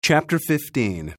Chapter 15.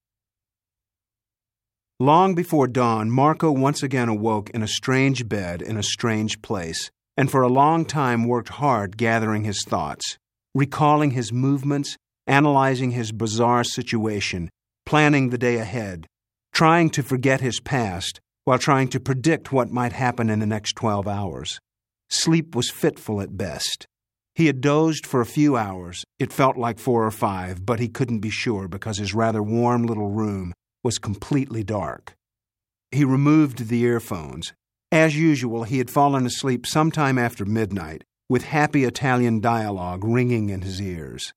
Long before dawn, Marco once again awoke in a strange bed in a strange place, and for a long time worked hard gathering his thoughts, recalling his movements, analyzing his bizarre situation, planning the day ahead, trying to forget his past while trying to predict what might happen in the next 12 hours. Sleep was fitful at best. He had dozed for a few hours. It felt like 4 or 5, but he couldn't be sure because his rather warm little room was completely dark. He removed the earphones. As usual, he had fallen asleep sometime after midnight, with happy Italian dialogue ringing in his ears.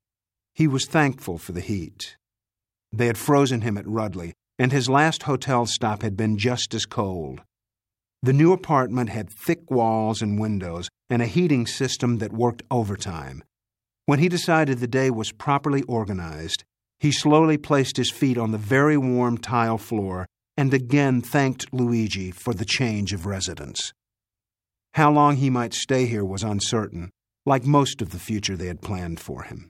He was thankful for the heat. They had frozen him at Rudley, and his last hotel stop had been just as cold. The new apartment had thick walls and windows and a heating system that worked overtime. When he decided the day was properly organized, he slowly placed his feet on the very warm tile floor and again thanked Luigi for the change of residence. How long he might stay here was uncertain, like most of the future they had planned for him.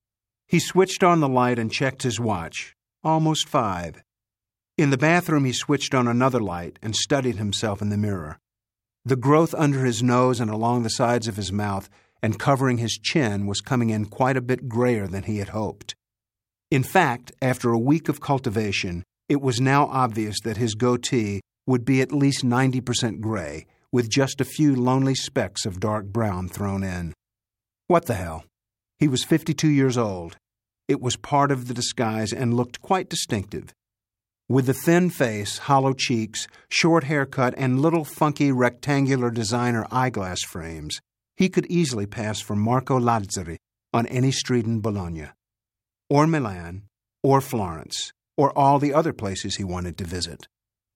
He switched on the light and checked his watch. Almost 5. In the bathroom, he switched on another light and studied himself in the mirror. The growth under his nose and along the sides of his mouth and covering his chin was coming in quite a bit grayer than he had hoped. In fact, after a week of cultivation, it was now obvious that his goatee would be at least 90% gray, with just a few lonely specks of dark brown thrown in. What the hell? He was 52 years old. It was part of the disguise and looked quite distinctive. With the thin face, hollow cheeks, short haircut, and little funky rectangular designer eyeglass frames, he could easily pass for Marco Lazzari on any street in Bologna, or Milan, or Florence, or all the other places he wanted to visit.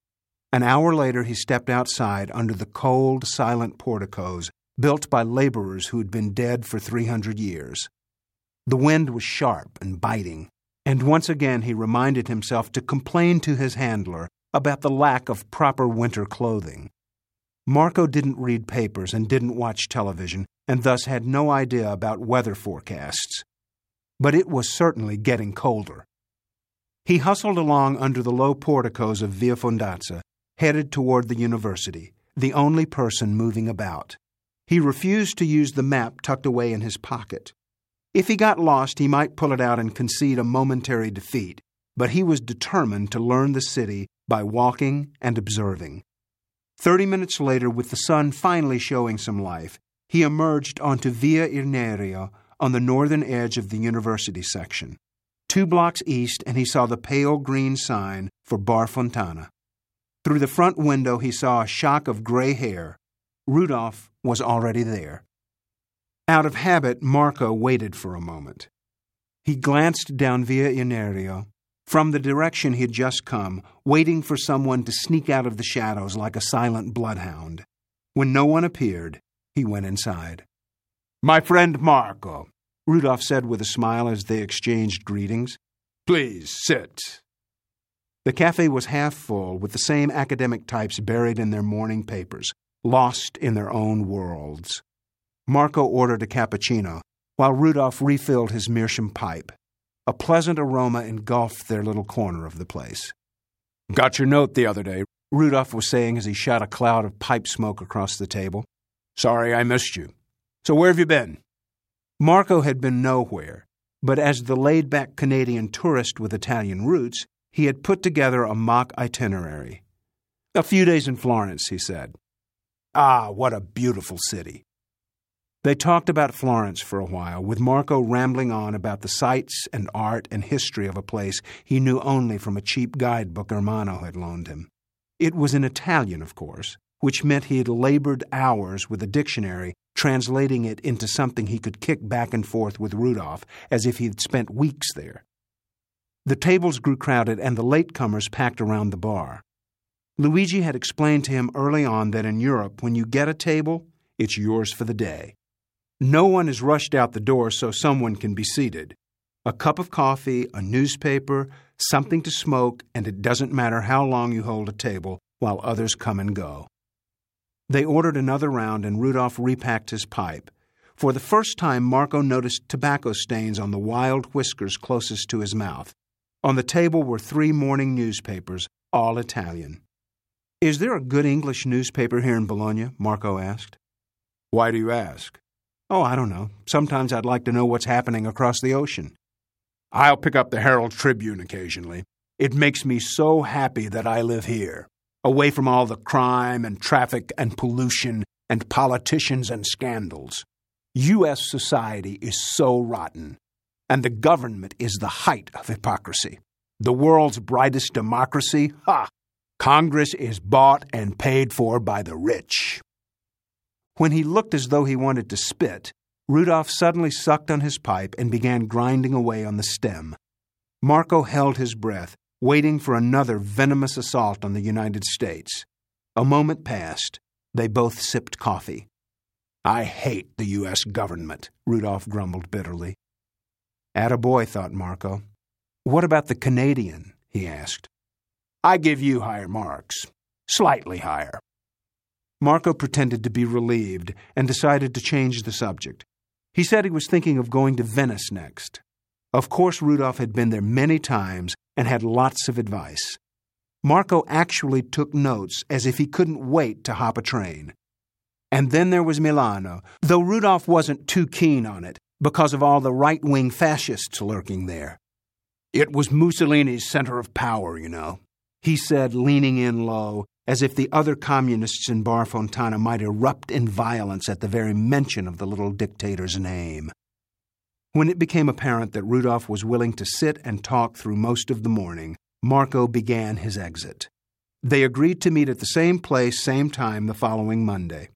An hour later, he stepped outside under the cold, silent porticos built by laborers who had been dead for 300 years. The wind was sharp and biting, and once again he reminded himself to complain to his handler about the lack of proper winter clothing. Marco didn't read papers and didn't watch television, and thus had no idea about weather forecasts. But it was certainly getting colder. He hustled along under the low porticos of Via Fondazza, headed toward the university, the only person moving about. He refused to use the map tucked away in his pocket. If he got lost, he might pull it out and concede a momentary defeat, but he was determined to learn the city by walking and observing. 30 minutes later, with the sun finally showing some life, he emerged onto Via Irnerio on the northern edge of the university section. 2 blocks east, and he saw the pale green sign for Bar Fontana. Through the front window, he saw a shock of gray hair. Rudolph was already there. Out of habit, Marco waited for a moment. He glanced down Via Irnerio, from the direction he had just come, waiting for someone to sneak out of the shadows like a silent bloodhound. When no one appeared, he went inside. "My friend Marco," Rudolph said with a smile as they exchanged greetings. "Please sit." The cafe was half full, with the same academic types buried in their morning papers, lost in their own worlds. Marco ordered a cappuccino, while Rudolph refilled his meerschaum pipe. A pleasant aroma engulfed their little corner of the place. "Got your note the other day," Rudolph was saying as he shot a cloud of pipe smoke across the table. "Sorry I missed you. So where have you been?" Marco had been nowhere, but as the laid-back Canadian tourist with Italian roots, he had put together a mock itinerary. "A few days in Florence," he said. "Ah, what a beautiful city." They talked about Florence for a while, with Marco rambling on about the sights and art and history of a place he knew only from a cheap guidebook Ermanno had loaned him. It was in Italian, of course, which meant he had labored hours with a dictionary, translating it into something he could kick back and forth with Rudolph as if he had spent weeks there. The tables grew crowded and the latecomers packed around the bar. Luigi had explained to him early on that in Europe, when you get a table, it's yours for the day. No one is rushed out the door so someone can be seated. A cup of coffee, a newspaper, something to smoke, and it doesn't matter how long you hold a table while others come and go. They ordered another round, and Rudolph repacked his pipe. For the first time, Marco noticed tobacco stains on the wild whiskers closest to his mouth. On the table were 3 morning newspapers, all Italian. "Is there a good English newspaper here in Bologna?" Marco asked. "Why do you ask?" "Oh, I don't know. Sometimes I'd like to know what's happening across the ocean." "I'll pick up the Herald Tribune occasionally. It makes me so happy that I live here, away from all the crime and traffic and pollution and politicians and scandals. U.S. society is so rotten, and the government is the height of hypocrisy. The world's brightest democracy? Ha! Congress is bought and paid for by the rich." When he looked as though he wanted to spit, Rudolph suddenly sucked on his pipe and began grinding away on the stem. Marco held his breath, waiting for another venomous assault on the United States. A moment passed. They both sipped coffee. "I hate the U.S. government," Rudolph grumbled bitterly. "Attaboy," thought Marco. "What about the Canadian?" he asked. "I give you higher marks. Slightly higher." Marco pretended to be relieved and decided to change the subject. He said he was thinking of going to Venice next. Of course, Rudolph had been there many times and had lots of advice. Marco actually took notes as if he couldn't wait to hop a train. And then there was Milano, though Rudolph wasn't too keen on it because of all the right-wing fascists lurking there. "It was Mussolini's center of power, you know," he said, leaning in low, as if the other communists in Bar Fontana might erupt in violence at the very mention of the little dictator's name. When it became apparent that Rudolph was willing to sit and talk through most of the morning, Marco began his exit. They agreed to meet at the same place, same time the following Monday.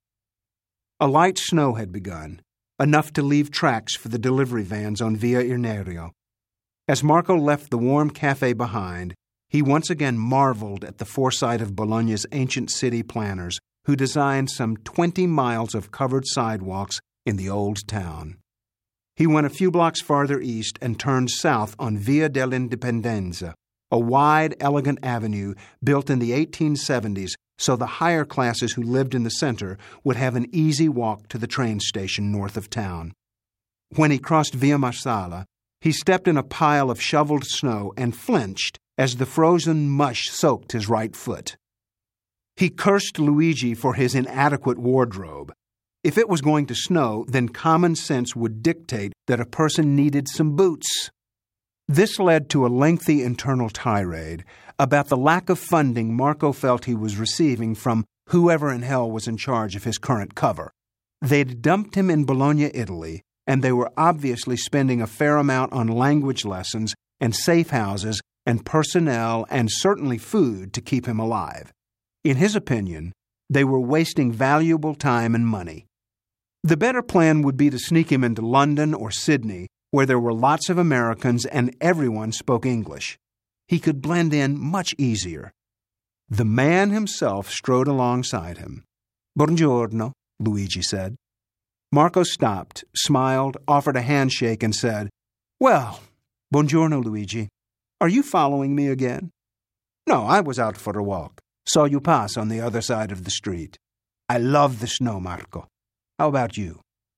A light snow had begun, enough to leave tracks for the delivery vans on Via Irnerio. As Marco left the warm cafe behind, he once again marveled at the foresight of Bologna's ancient city planners who designed some 20 miles of covered sidewalks in the old town. He went a few blocks farther east and turned south on Via dell'Indipendenza, a wide, elegant avenue built in the 1870s so the higher classes who lived in the center would have an easy walk to the train station north of town. When he crossed Via Marsala, he stepped in a pile of shoveled snow and flinched as the frozen mush soaked his right foot. He cursed Luigi for his inadequate wardrobe. If it was going to snow, then common sense would dictate that a person needed some boots. This led to a lengthy internal tirade about the lack of funding Marco felt he was receiving from whoever in hell was in charge of his current cover. They'd dumped him in Bologna, Italy, and they were obviously spending a fair amount on language lessons and safe houses and personnel and certainly food to keep him alive. In his opinion, they were wasting valuable time and money. The better plan would be to sneak him into London or Sydney, where there were lots of Americans and everyone spoke English. He could blend in much easier. The man himself strode alongside him. "Buongiorno," Luigi said. Marco stopped, smiled, offered a handshake, and said, "Well, buongiorno, Luigi. Are you following me again?" "No, I was out for a walk. Saw you pass on the other side of the street. I love the snow, Marco. How about you?"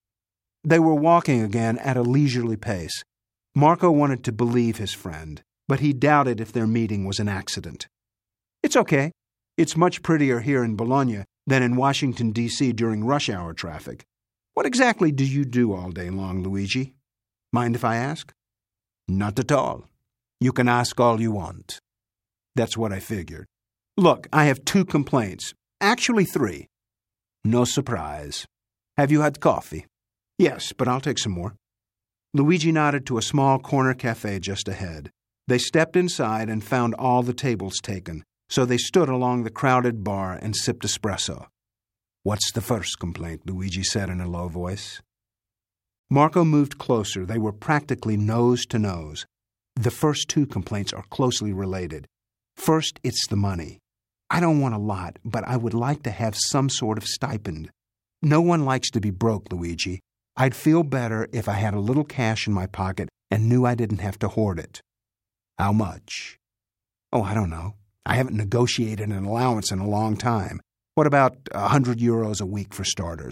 They were walking again at a leisurely pace. Marco wanted to believe his friend, but he doubted if their meeting was an accident. "It's okay. It's much prettier here in Bologna than in Washington, D.C. during rush hour traffic. What exactly do you do all day long, Luigi? Mind if I ask?" "Not at all. You can ask all you want." "That's what I figured. Look, I have 2 complaints. Actually 3. "No surprise. Have you had coffee?" "Yes, but I'll take some more." Luigi nodded to a small corner cafe just ahead. They stepped inside and found all the tables taken, so they stood along the crowded bar and sipped espresso. "What's the first complaint?" Luigi said in a low voice. Marco moved closer. They were practically nose to nose. The first 2 complaints are closely related. First, it's the money. "I don't want a lot, but I would like to have some sort of stipend. No one likes to be broke, Luigi. I'd feel better if I had a little cash in my pocket and knew I didn't have to hoard it." "How much?" "Oh, I don't know. I haven't negotiated an allowance in a long time. What about €100 a week for starters?"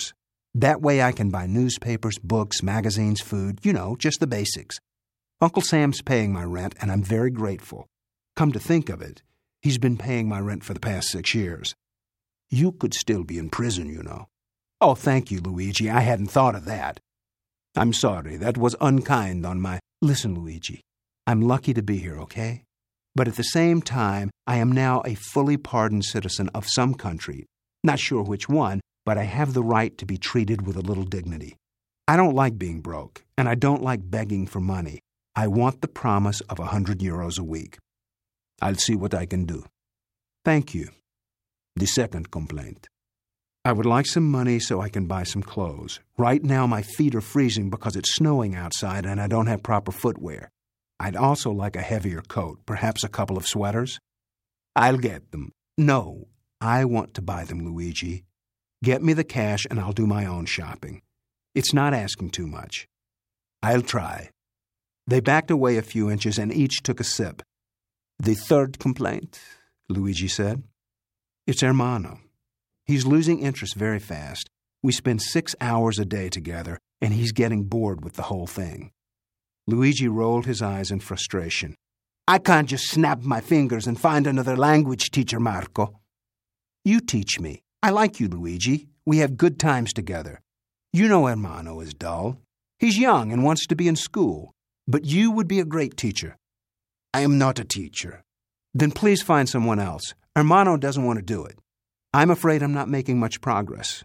That way I can buy newspapers, books, magazines, food, just the basics. Uncle Sam's paying my rent, and I'm very grateful. Come to think of it, he's been paying my rent for the past 6 years. You could still be in prison, Oh, thank you, Luigi. I hadn't thought of that. I'm sorry. That was unkind on my... Listen, Luigi, I'm lucky to be here, okay? But at the same time, I am now a fully pardoned citizen of some country. Not sure which one, but I have the right to be treated with a little dignity. I don't like being broke, and I don't like begging for money. I want the promise of 100 euros a week. I'll see what I can do. Thank you. The second complaint. I would like some money so I can buy some clothes. Right now my feet are freezing because it's snowing outside and I don't have proper footwear. I'd also like a heavier coat, perhaps a couple of sweaters. I'll get them. No, I want to buy them, Luigi. Get me the cash and I'll do my own shopping. It's not asking too much. I'll try. They backed away a few inches and each took a sip. The third complaint, Luigi said. It's Ermanno. He's losing interest very fast. We spend 6 hours a day together, and he's getting bored with the whole thing. Luigi rolled his eyes in frustration. I can't just snap my fingers and find another language teacher, Marco. You teach me. I like you, Luigi. We have good times together. You know Ermanno is dull. He's young and wants to be in school. But you would be a great teacher. I am not a teacher. Then please find someone else. Ermanno doesn't want to do it. I'm afraid I'm not making much progress.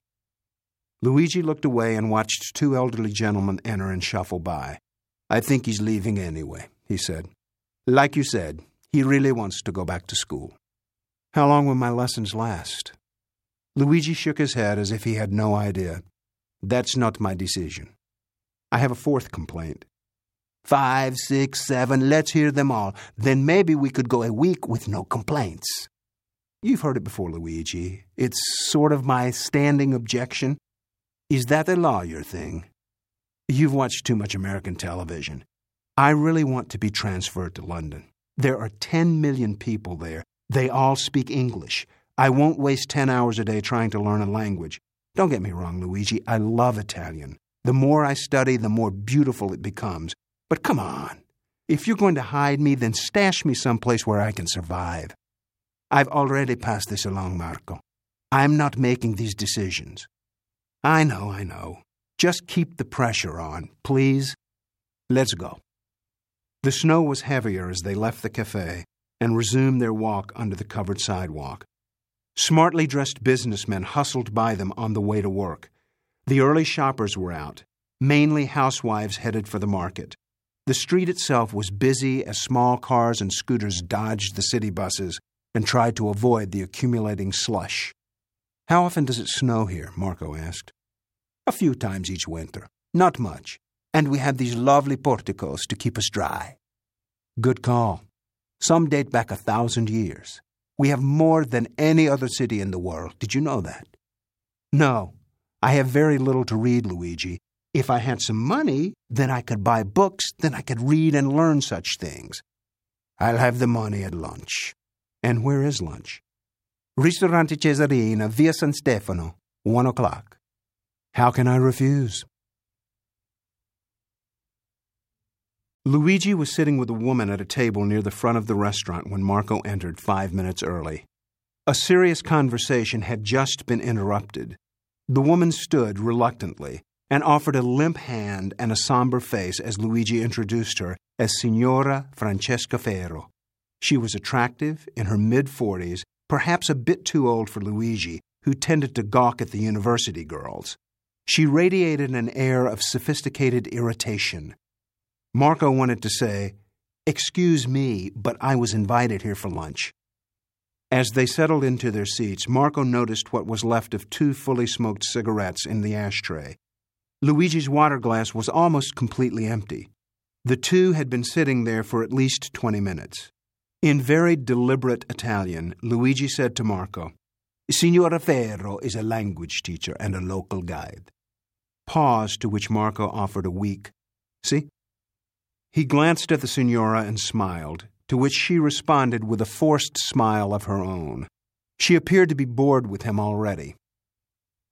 Luigi looked away and watched 2 elderly gentlemen enter and shuffle by. I think he's leaving anyway, he said. Like you said, he really wants to go back to school. How long will my lessons last? Luigi shook his head as if he had no idea. That's not my decision. I have a fourth complaint. 5, 6, 7, let's hear them all. Then maybe we could go a week with no complaints. You've heard it before, Luigi. It's sort of my standing objection. Is that a lawyer thing? You've watched too much American television. I really want to be transferred to London. There are 10 million people there. They all speak English. I won't waste 10 hours a day trying to learn a language. Don't get me wrong, Luigi. I love Italian. The more I study, the more beautiful it becomes. But come on. If you're going to hide me, then stash me someplace where I can survive. I've already passed this along, Marco. I'm not making these decisions. I know. Just keep the pressure on, please. Let's go. The snow was heavier as they left the cafe and resumed their walk under the covered sidewalk. Smartly dressed businessmen hustled by them on the way to work. The early shoppers were out, mainly housewives headed for the market. The street itself was busy as small cars and scooters dodged the city buses and tried to avoid the accumulating slush. How often does it snow here? Marco asked. A few times each winter. Not much. And we have these lovely porticos to keep us dry. Good call. Some date back 1,000 years. We have more than any other city in the world. Did you know that? No. I have very little to read, Luigi. If I had some money, then I could buy books, then I could read and learn such things. I'll have the money at lunch. And where is lunch? Ristorante Cesarina, Via San Stefano, 1 o'clock. How can I refuse? Luigi was sitting with a woman at a table near the front of the restaurant when Marco entered 5 minutes early. A serious conversation had just been interrupted. The woman stood reluctantly and offered a limp hand and a somber face as Luigi introduced her as Signora Francesca Ferro. She was attractive, in her mid-40s, perhaps a bit too old for Luigi, who tended to gawk at the university girls. She radiated an air of sophisticated irritation. Marco wanted to say, "Excuse me, but I was invited here for lunch." As they settled into their seats, Marco noticed what was left of 2 fully smoked cigarettes in the ashtray. Luigi's water glass was almost completely empty. The 2 had been sitting there for at least 20 minutes. In very deliberate Italian, Luigi said to Marco, "Signora Ferro is a language teacher and a local guide." Pause, to which Marco offered a weak, "See?" He glanced at the signora and smiled, to which she responded with a forced smile of her own. She appeared to be bored with him already.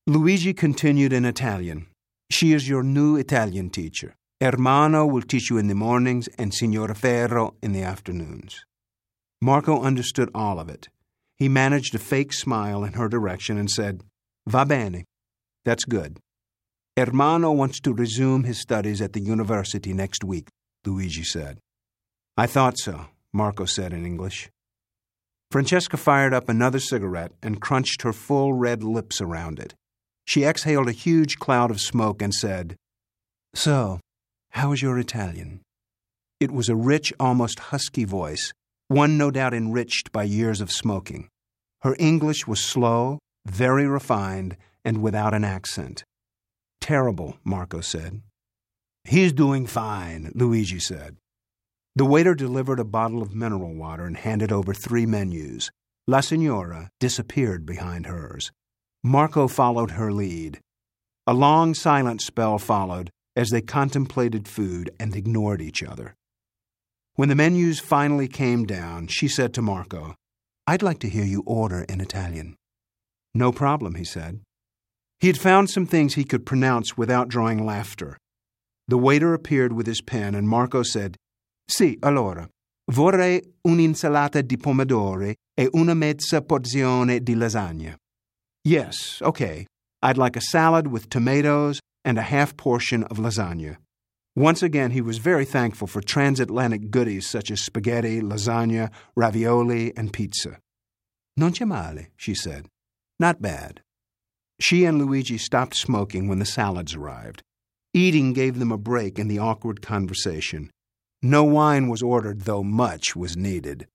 Luigi continued in Italian. She is your new Italian teacher. Ermanno will teach you in the mornings and Signora Ferro in the afternoons. Marco understood all of it. He managed a fake smile in her direction and said, Va bene. That's good. Ermanno wants to resume his studies at the university next week, Luigi said. I thought so, Marco said in English. Francesca fired up another cigarette and crunched her full red lips around it. She exhaled a huge cloud of smoke and said, So, how is your Italian? It was a rich, almost husky voice, one no doubt enriched by years of smoking. Her English was slow, very refined, and without an accent. Terrible, Marco said. He's doing fine, Luigi said. The waiter delivered a bottle of mineral water and handed over 3 menus. La Signora disappeared behind hers. Marco followed her lead. A long silent spell followed as they contemplated food and ignored each other. When the menus finally came down, she said to Marco, I'd like to hear you order in Italian. No problem, he said. He had found some things he could pronounce without drawing laughter. The waiter appeared with his pen, and Marco said, Sì, allora, vorrei un'insalata di pomodori e una mezza porzione di lasagna. Yes, okay. I'd like a salad with tomatoes and a half portion of lasagna. Once again, he was very thankful for transatlantic goodies such as spaghetti, lasagna, ravioli, and pizza. Non c'è male, she said. Not bad. She and Luigi stopped smoking when the salads arrived. Eating gave them a break in the awkward conversation. No wine was ordered, though much was needed.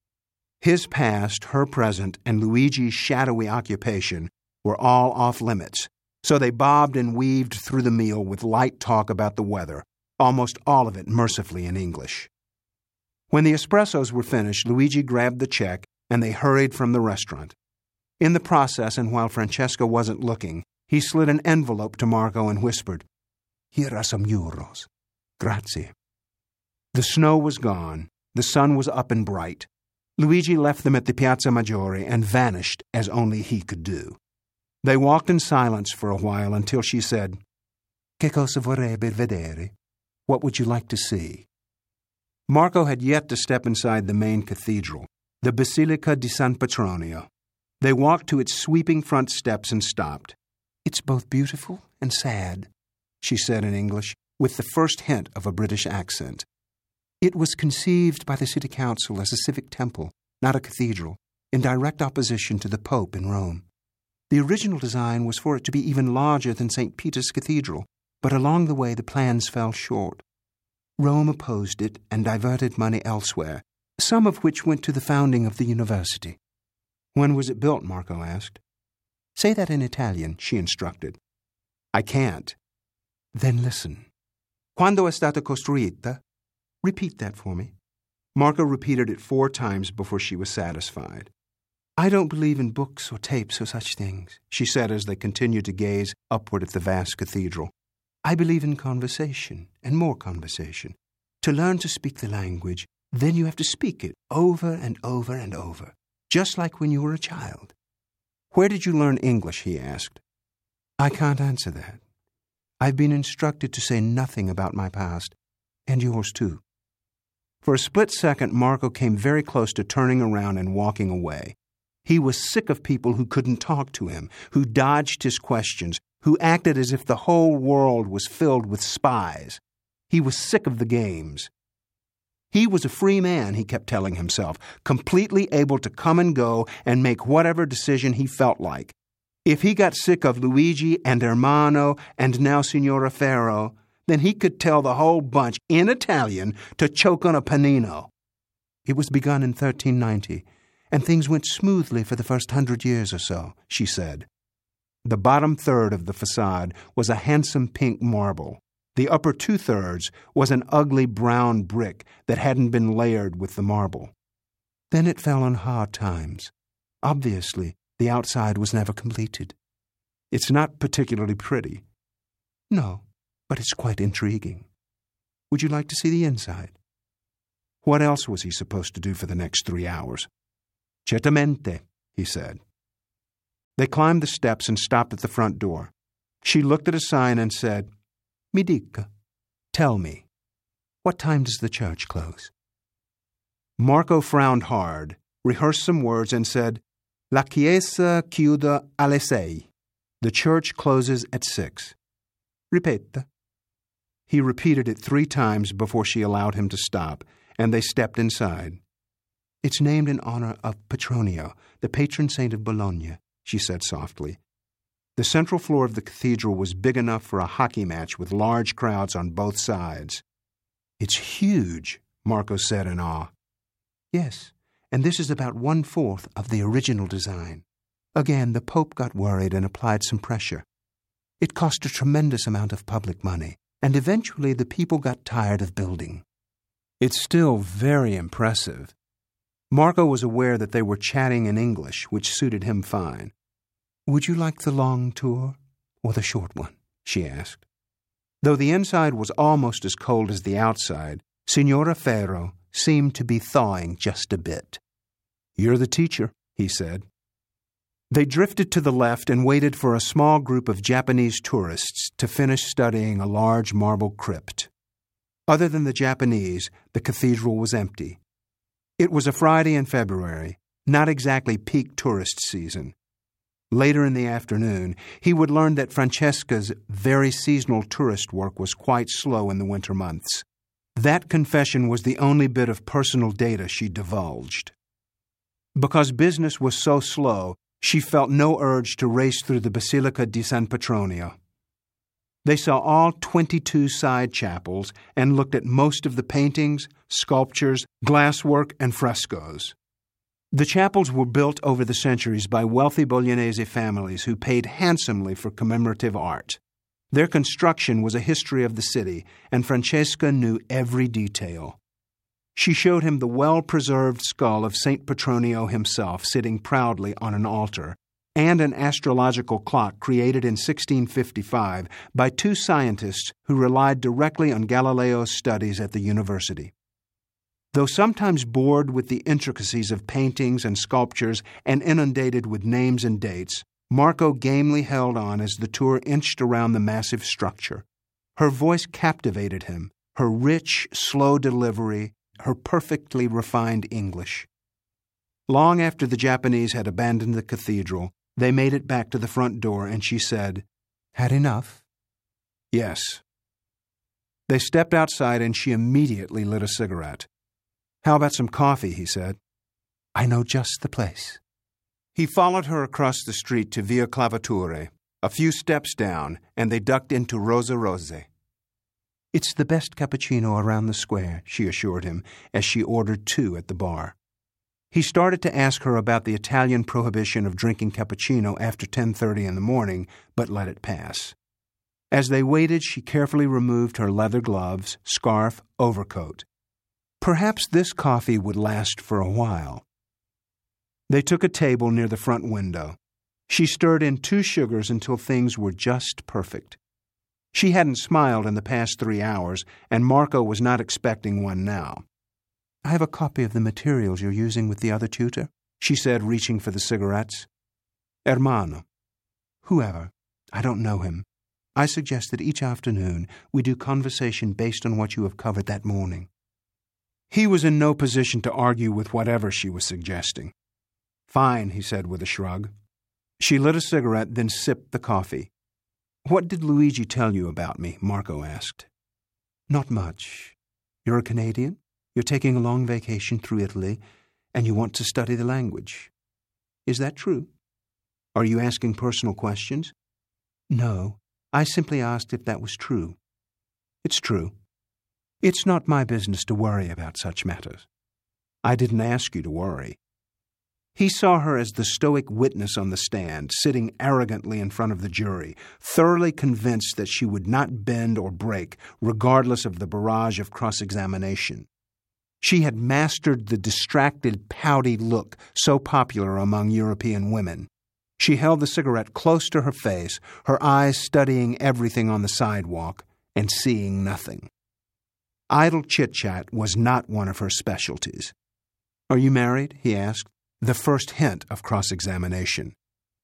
His past, her present, and Luigi's shadowy occupation were all off limits, so they bobbed and weaved through the meal with light talk about the weather, almost all of it mercifully in English. When the espressos were finished, Luigi grabbed the check, and they hurried from the restaurant. In the process, and while Francesca wasn't looking, he slid an envelope to Marco and whispered, Here are some euros. Grazie. The snow was gone. The sun was up and bright. Luigi left them at the Piazza Maggiore and vanished as only he could do. They walked in silence for a while until she said, Che cosa vorrebbe vedere? What would you like to see? Marco had yet to step inside the main cathedral, the Basilica di San Petronio. They walked to its sweeping front steps and stopped. It's both beautiful and sad, she said in English, with the first hint of a British accent. It was conceived by the city council as a civic temple, not a cathedral, in direct opposition to the Pope in Rome. The original design was for it to be even larger than St. Peter's Cathedral, but along the way the plans fell short. Rome opposed it and diverted money elsewhere, some of which went to the founding of the university. When was it built? Marco asked. Say that in Italian, she instructed. I can't. Then listen. Quando è stata costruita? Repeat that for me. Marco repeated it 4 times before she was satisfied. I don't believe in books or tapes or such things, she said as they continued to gaze upward at the vast cathedral. I believe in conversation and more conversation. To learn to speak the language, then you have to speak it over and over and over, just like when you were a child. Where did you learn English? He asked. I can't answer that. I've been instructed to say nothing about my past, and yours too. For a split second, Marco came very close to turning around and walking away. He was sick of people who couldn't talk to him, who dodged his questions, who acted as if the whole world was filled with spies. He was sick of the games. He was a free man, he kept telling himself, completely able to come and go and make whatever decision he felt like. If he got sick of Luigi and Ermanno and now Signora Ferro, then he could tell the whole bunch in Italian to choke on a panino. It was begun in 1390, and things went smoothly for the first 100 years or so, she said. The bottom third of the facade was a handsome pink marble. The upper 2/3 was an ugly brown brick that hadn't been layered with the marble. Then it fell on hard times. Obviously, the outside was never completed. It's not particularly pretty. No, but it's quite intriguing. Would you like to see the inside? What else was he supposed to do for the next 3 hours? Certamente, he said. They climbed the steps and stopped at the front door. She looked at a sign and said, "Mi dica, tell me, what time does the church close?" Marco frowned hard, rehearsed some words, and said, "La chiesa chiude alle 6. The church closes at 6. Ripeta." He repeated it 3 times before she allowed him to stop, and they stepped inside. "It's named in honor of Petronio, the patron saint of Bologna," she said softly. The central floor of the cathedral was big enough for a hockey match with large crowds on both sides. "It's huge," Marco said in awe. "Yes, and this is about 1/4 of the original design. Again, the Pope got worried and applied some pressure. It cost a tremendous amount of public money, and eventually the people got tired of building." It's still very impressive. Marco was aware that they were chatting in English, which suited him fine. "Would you like the long tour or the short one?" she asked. Though the inside was almost as cold as the outside, Signora Ferro seemed to be thawing just a bit. "You're the teacher," he said. They drifted to the left and waited for a small group of Japanese tourists to finish studying a large marble crypt. Other than the Japanese, the cathedral was empty. It was a Friday in February, not exactly peak tourist season. Later in the afternoon, he would learn that Francesca's very seasonal tourist work was quite slow in the winter months. That confession was the only bit of personal data she divulged. Because business was so slow, she felt no urge to race through the Basilica di San Petronio. They saw all 22 side chapels and looked at most of the paintings, sculptures, glasswork, and frescoes. The chapels were built over the centuries by wealthy Bolognese families who paid handsomely for commemorative art. Their construction was a history of the city, and Francesca knew every detail. She showed him the well-preserved skull of St. Petronio himself sitting proudly on an altar, and an astrological clock created in 1655 by 2 scientists who relied directly on Galileo's studies at the university. Though sometimes bored with the intricacies of paintings and sculptures and inundated with names and dates, Marco gamely held on as the tour inched around the massive structure. Her voice captivated him, her rich, slow delivery, her perfectly refined English. Long after the Japanese had abandoned the cathedral, they made it back to the front door, and she said, "Had enough?" "Yes." They stepped outside, and she immediately lit a cigarette. "How about some coffee?" he said. "I know just the place." He followed her across the street to Via Clavature, a few steps down, and they ducked into Rosa Rose. "It's the best cappuccino around the square," she assured him, as she ordered 2 at the bar. He started to ask her about the Italian prohibition of drinking cappuccino after 10:30 in the morning, but let it pass. As they waited, she carefully removed her leather gloves, scarf, overcoat. Perhaps this coffee would last for a while. They took a table near the front window. She stirred in 2 sugars until things were just perfect. She hadn't smiled in the past 3 hours, and Marco was not expecting one now. "I have a copy of the materials you're using with the other tutor," she said, reaching for the cigarettes. "Hermano." "Whoever. I don't know him. I suggest that each afternoon we do conversation based on what you have covered that morning." He was in no position to argue with whatever she was suggesting. "Fine," he said with a shrug. She lit a cigarette, then sipped the coffee. "What did Luigi tell you about me?" Marco asked. "Not much. You're a Canadian? You're taking a long vacation through Italy, and you want to study the language. Is that true? Are you asking personal questions?" "No. I simply asked if that was true." "It's true. It's not my business to worry about such matters." "I didn't ask you to worry." He saw her as the stoic witness on the stand, sitting arrogantly in front of the jury, thoroughly convinced that she would not bend or break, regardless of the barrage of cross-examination. She had mastered the distracted, pouty look so popular among European women. She held the cigarette close to her face, her eyes studying everything on the sidewalk and seeing nothing. Idle chit-chat was not one of her specialties. "Are you married?" he asked, the first hint of cross-examination.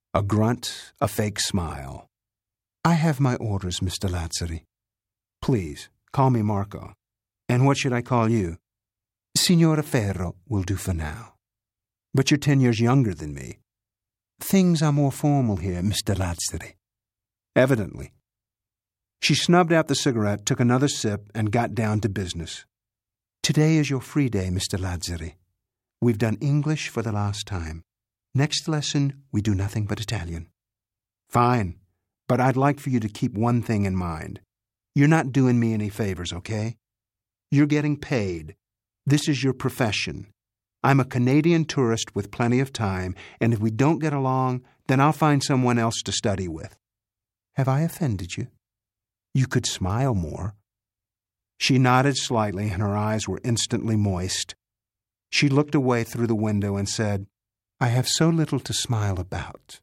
A grunt, a fake smile. "I have my orders, Mr. Lazzari." "Please, call me Marco." "And what should I call you?" "Signora Ferro will do for now." "But you're 10 years younger than me." "Things are more formal here, Mr. Lazzari." "Evidently." She snubbed out the cigarette, took another sip, and got down to business. "Today is your free day, Mr. Lazzari. We've done English for the last time. Next lesson, we do nothing but Italian." "Fine, but I'd like for you to keep one thing in mind. You're not doing me any favors, okay? You're getting paid. This is your profession. I'm a Canadian tourist with plenty of time, and if we don't get along, then I'll find someone else to study with." "Have I offended you?" "You could smile more." She nodded slightly, and her eyes were instantly moist. She looked away through the window and said, "I have so little to smile about."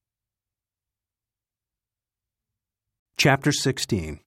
Chapter 16.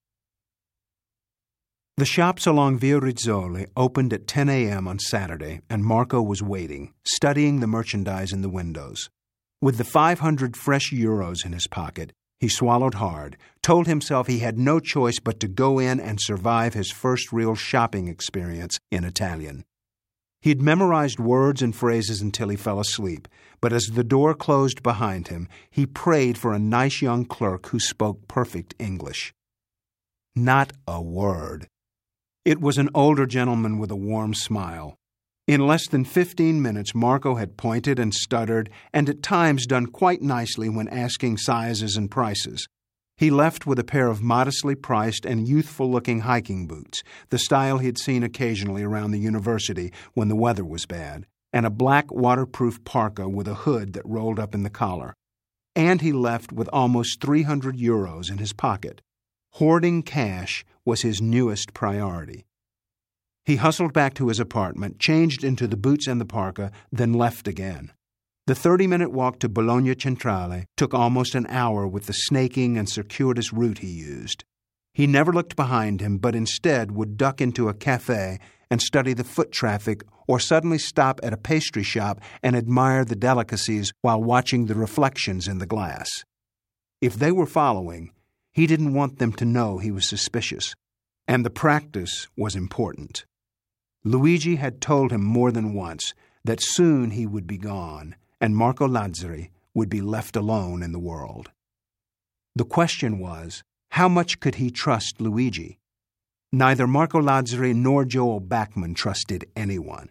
The shops along Via Rizzoli opened at 10 a.m. on Saturday, and Marco was waiting, studying the merchandise in the windows. With the 500 fresh euros in his pocket, he swallowed hard, told himself he had no choice but to go in and survive his first real shopping experience in Italian. He'd memorized words and phrases until he fell asleep, but as the door closed behind him, he prayed for a nice young clerk who spoke perfect English. Not a word. It was an older gentleman with a warm smile. In less than 15 minutes, Marco had pointed and stuttered, and at times done quite nicely when asking sizes and prices. He left with a pair of modestly priced and youthful-looking hiking boots, the style he'd seen occasionally around the university when the weather was bad, and a black waterproof parka with a hood that rolled up in the collar. And he left with almost 300 euros in his pocket. Hoarding cash was his newest priority. He hustled back to his apartment, changed into the boots and the parka, then left again. The 30-minute walk to Bologna Centrale took almost an hour with the snaking and circuitous route he used. He never looked behind him, but instead would duck into a cafe and study the foot traffic or suddenly stop at a pastry shop and admire the delicacies while watching the reflections in the glass. If they were following, he didn't want them to know he was suspicious, and the practice was important. Luigi had told him more than once that soon he would be gone, and Marco Lazzari would be left alone in the world. The question was, how much could he trust Luigi? Neither Marco Lazzari nor Joel Backman trusted anyone.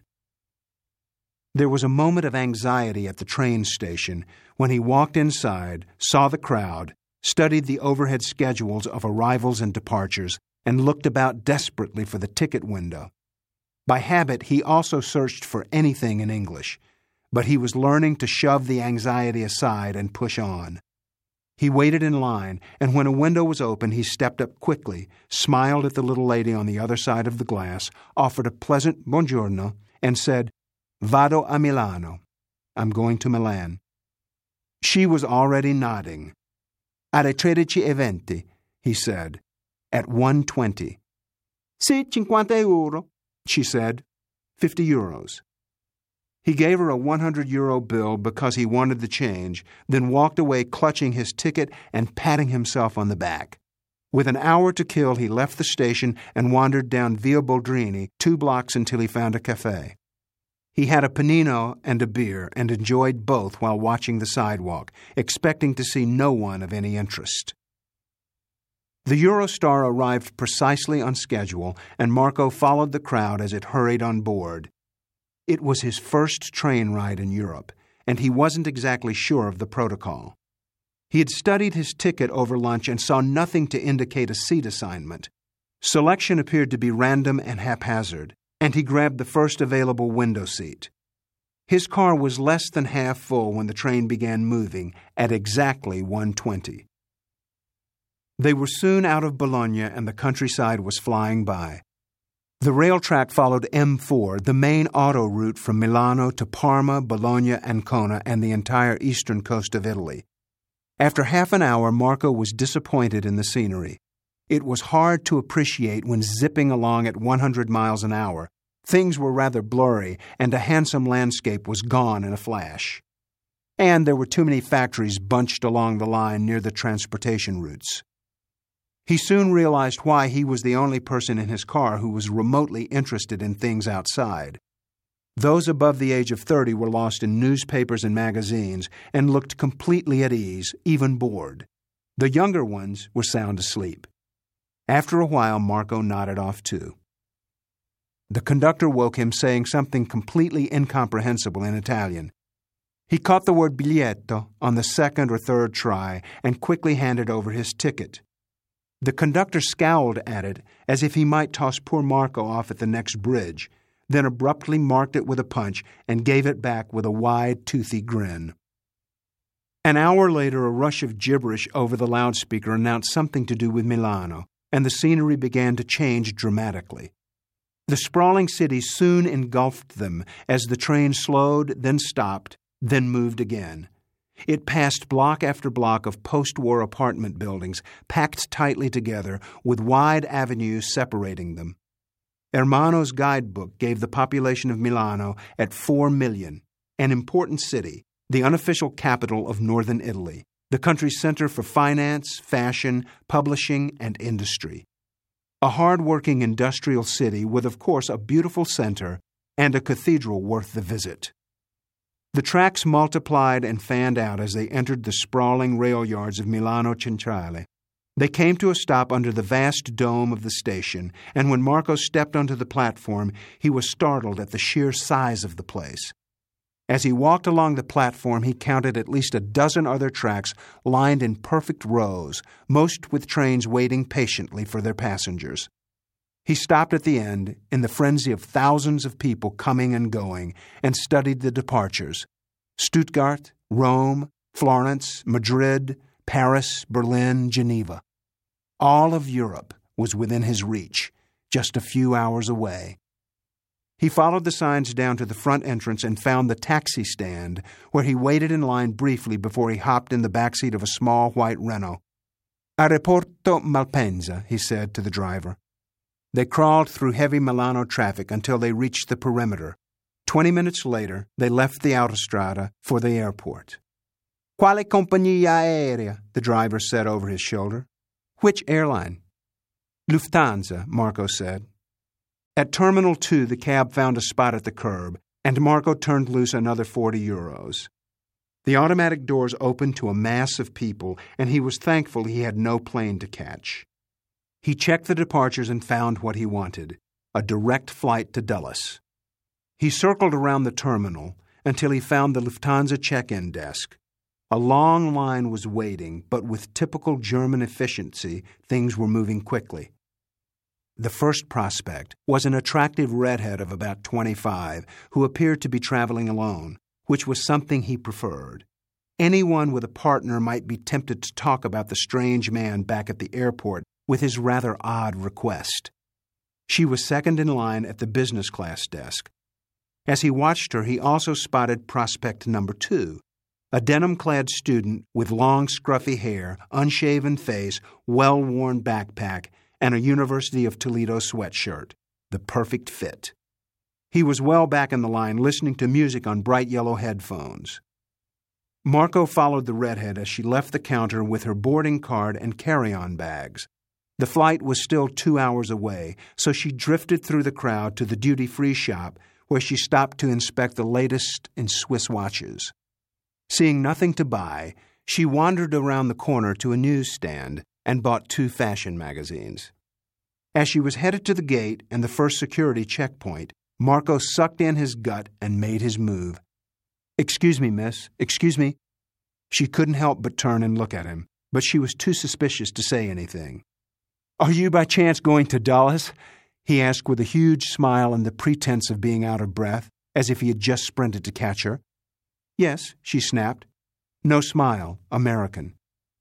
There was a moment of anxiety at the train station when he walked inside, saw the crowd, studied the overhead schedules of arrivals and departures, and looked about desperately for the ticket window. By habit, he also searched for anything in English, but he was learning to shove the anxiety aside and push on. He waited in line, and when a window was open, he stepped up quickly, smiled at the little lady on the other side of the glass, offered a pleasant buongiorno, and said, "Vado a Milano. I'm going to Milan." She was already nodding. "Alle 13:20, he said. At 1:20. "Sì, 50 euro, she said. 50 euros. He gave her a 100-euro bill because he wanted the change, then walked away clutching his ticket and patting himself on the back. With an hour to kill, he left the station and wandered down Via Boldrini 2 blocks until he found a cafe. He had a panino and a beer and enjoyed both while watching the sidewalk, expecting to see no one of any interest. The Eurostar arrived precisely on schedule, and Marco followed the crowd as it hurried on board. It was his first train ride in Europe, and he wasn't exactly sure of the protocol. He had studied his ticket over lunch and saw nothing to indicate a seat assignment. Selection appeared to be random and haphazard, and he grabbed the first available window seat. His car was less than half full when the train began moving at exactly 1:20. They were soon out of Bologna, and the countryside was flying by. The rail track followed M4, the main auto route from Milano to Parma, Bologna, Ancona, and the entire eastern coast of Italy. After half an hour, Marco was disappointed in the scenery. It was hard to appreciate when zipping along at 100 miles an hour. Things were rather blurry, and a handsome landscape was gone in a flash. and there were too many factories bunched along the line near the transportation routes. He soon realized why he was the only person in his car who was remotely interested in things outside. Those above the age of 30 were lost in newspapers and magazines and looked completely at ease, even bored. The younger ones were sound asleep. After a while, Marco nodded off too. The conductor woke him, saying something completely incomprehensible in Italian. He caught the word biglietto on the second or third try and quickly handed over his ticket. The conductor scowled at it as if he might toss poor Marco off at the next bridge, then abruptly marked it with a punch and gave it back with a wide, toothy grin. An hour later, a rush of gibberish over the loudspeaker announced something to do with Milano, and the scenery began to change dramatically. The sprawling city soon engulfed them as the train slowed, then stopped, then moved again. It passed block after block of post-war apartment buildings, packed tightly together, with wide avenues separating them. Ermanno's guidebook gave the population of Milano at 4 million, an important city, the unofficial capital of northern Italy, the country's center for finance, fashion, publishing, and industry. A hard-working industrial city with, of course, a beautiful center and a cathedral worth the visit. The tracks multiplied and fanned out as they entered the sprawling rail yards of Milano Centrale. They came to a stop under the vast dome of the station, and when Marco stepped onto the platform, he was startled at the sheer size of the place. As he walked along the platform, he counted at least a dozen other tracks lined in perfect rows, most with trains waiting patiently for their passengers. He stopped at the end, in the frenzy of thousands of people coming and going, and studied the departures. Stuttgart, Rome, Florence, Madrid, Paris, Berlin, Geneva. All of Europe was within his reach, just a few hours away. He followed the signs down to the front entrance and found the taxi stand, where he waited in line briefly before he hopped in the backseat of a small white Renault. "Aeroporto Malpensa," he said to the driver. They crawled through heavy Milano traffic until they reached the perimeter. 20 minutes later, they left the autostrada for the airport. "Quale compagnia aerea?" the driver said over his shoulder. "Which airline?" "Lufthansa," Marco said. At Terminal 2, the cab found a spot at the curb, and Marco turned loose another 40 euros. The automatic doors opened to a mass of people, and he was thankful he had no plane to catch. He checked the departures and found what he wanted, a direct flight to Dulles. He circled around the terminal until he found the Lufthansa check-in desk. A long line was waiting, but with typical German efficiency, things were moving quickly. The first prospect was an attractive redhead of about 25 who appeared to be traveling alone, which was something he preferred. Anyone with a partner might be tempted to talk about the strange man back at the airport with his rather odd request. She was second in line at the business class desk. As he watched her, he also spotted prospect number 2, a denim-clad student with long, scruffy hair, unshaven face, well-worn backpack, and a University of Toledo sweatshirt, the perfect fit. He was well back in the line, listening to music on bright yellow headphones. Marco followed the redhead as she left the counter with her boarding card and carry-on bags. The flight was still 2 hours away, so she drifted through the crowd to the duty-free shop, where she stopped to inspect the latest in Swiss watches. Seeing nothing to buy, she wandered around the corner to a newsstand and bought 2 fashion magazines. As she was headed to the gate and the first security checkpoint, Marco sucked in his gut and made his move. "Excuse me, miss. Excuse me." She couldn't help but turn and look at him, but she was too suspicious to say anything. "Are you by chance going to Dulles?" he asked with a huge smile and the pretense of being out of breath, as if he had just sprinted to catch her. "Yes," she snapped. No smile, American.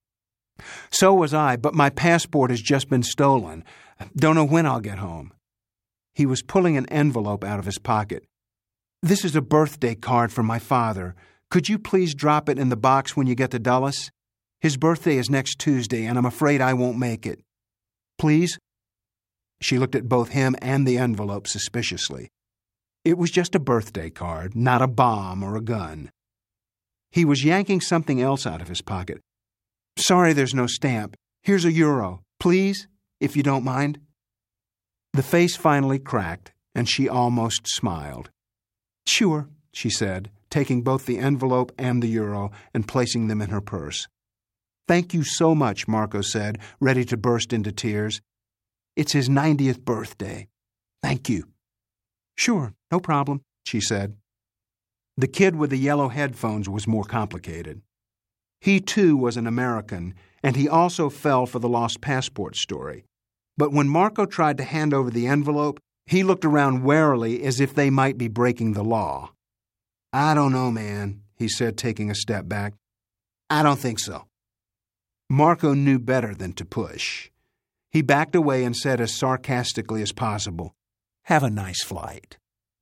"So was I, but my passport has just been stolen. Don't know when I'll get home." He was pulling an envelope out of his pocket. "This is a birthday card from my father. Could you please drop it in the box when you get to Dulles? His birthday is next Tuesday, and I'm afraid I won't make it. Please?" She looked at both him and the envelope suspiciously. It was just a birthday card, not a bomb or a gun. He was yanking something else out of his pocket. "Sorry there's no stamp. Here's €1. Please, if you don't mind." The face finally cracked, and she almost smiled. "Sure," she said, taking both the envelope and the euro and placing them in her purse. "Thank you so much," Marco said, ready to burst into tears. "It's his 90th birthday. Thank you." "Sure, no problem," she said. The kid with the yellow headphones was more complicated. He, too, was an American, and he also fell for the lost passport story. But when Marco tried to hand over the envelope, he looked around warily as if they might be breaking the law. "I don't know, man," he said, taking a step back. "I don't think so." Marco knew better than to push. He backed away and said as sarcastically as possible, "Have a nice flight."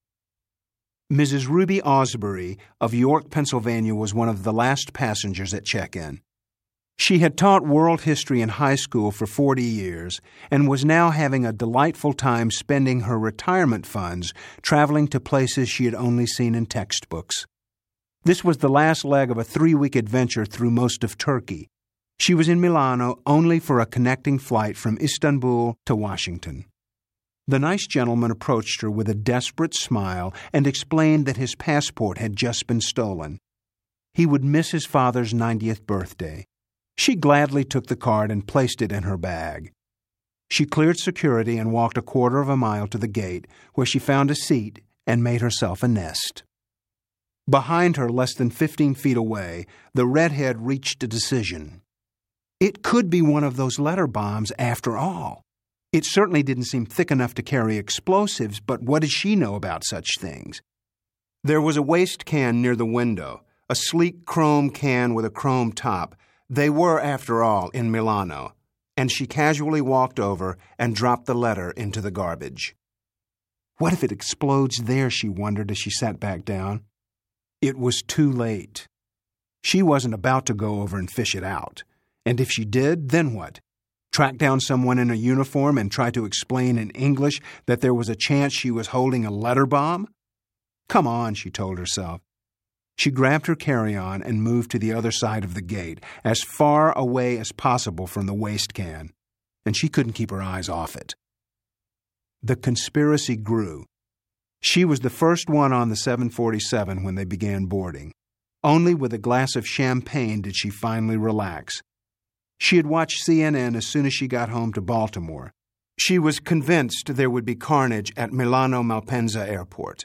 Mrs. Ruby Osbury of York, Pennsylvania, was one of the last passengers at check-in. She had taught world history in high school for 40 years and was now having a delightful time spending her retirement funds traveling to places she had only seen in textbooks. This was the last leg of a 3-week adventure through most of Turkey. She was in Milano only for a connecting flight from Istanbul to Washington. The nice gentleman approached her with a desperate smile and explained that his passport had just been stolen. He would miss his father's 90th birthday. She gladly took the card and placed it in her bag. She cleared security and walked a quarter of a mile to the gate, where she found a seat and made herself a nest. Behind her, less than 15 feet away, the redhead reached a decision. It could be one of those letter bombs after all. It certainly didn't seem thick enough to carry explosives, but what did she know about such things? There was a waste can near the window, a sleek chrome can with a chrome top. They were, after all, in Milano, and she casually walked over and dropped the letter into the garbage. What if it explodes there, she wondered as she sat back down. It was too late. She wasn't about to go over and fish it out. And if she did, then what? Track down someone in a uniform and try to explain in English that there was a chance she was holding a letter bomb? Come on, she told herself. She grabbed her carry-on and moved to the other side of the gate, as far away as possible from the waste can, and she couldn't keep her eyes off it. The conspiracy grew. She was the first one on the 747 when they began boarding. Only with a glass of champagne did she finally relax. She had watched CNN as soon as she got home to Baltimore. She was convinced there would be carnage at Milano Malpensa Airport.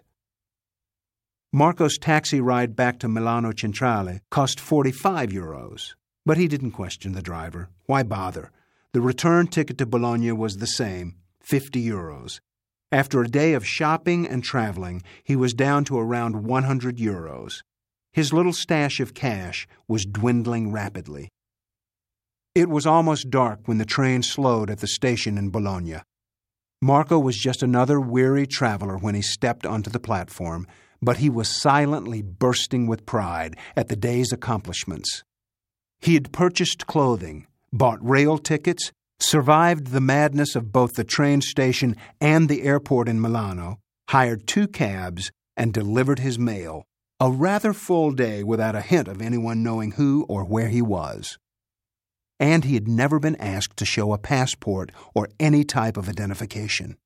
Marco's taxi ride back to Milano Centrale cost €45, but he didn't question the driver. Why bother? The return ticket to Bologna was the same, €50. After a day of shopping and traveling, he was down to around €100. His little stash of cash was dwindling rapidly. It was almost dark when the train slowed at the station in Bologna. Marco was just another weary traveler when he stepped onto the platform, but he was silently bursting with pride at the day's accomplishments. He had purchased clothing, bought rail tickets, survived the madness of both the train station and the airport in Milano, hired 2 cabs, and delivered his mail. A rather full day without a hint of anyone knowing who or where he was. And he had never been asked to show a passport or any type of identification.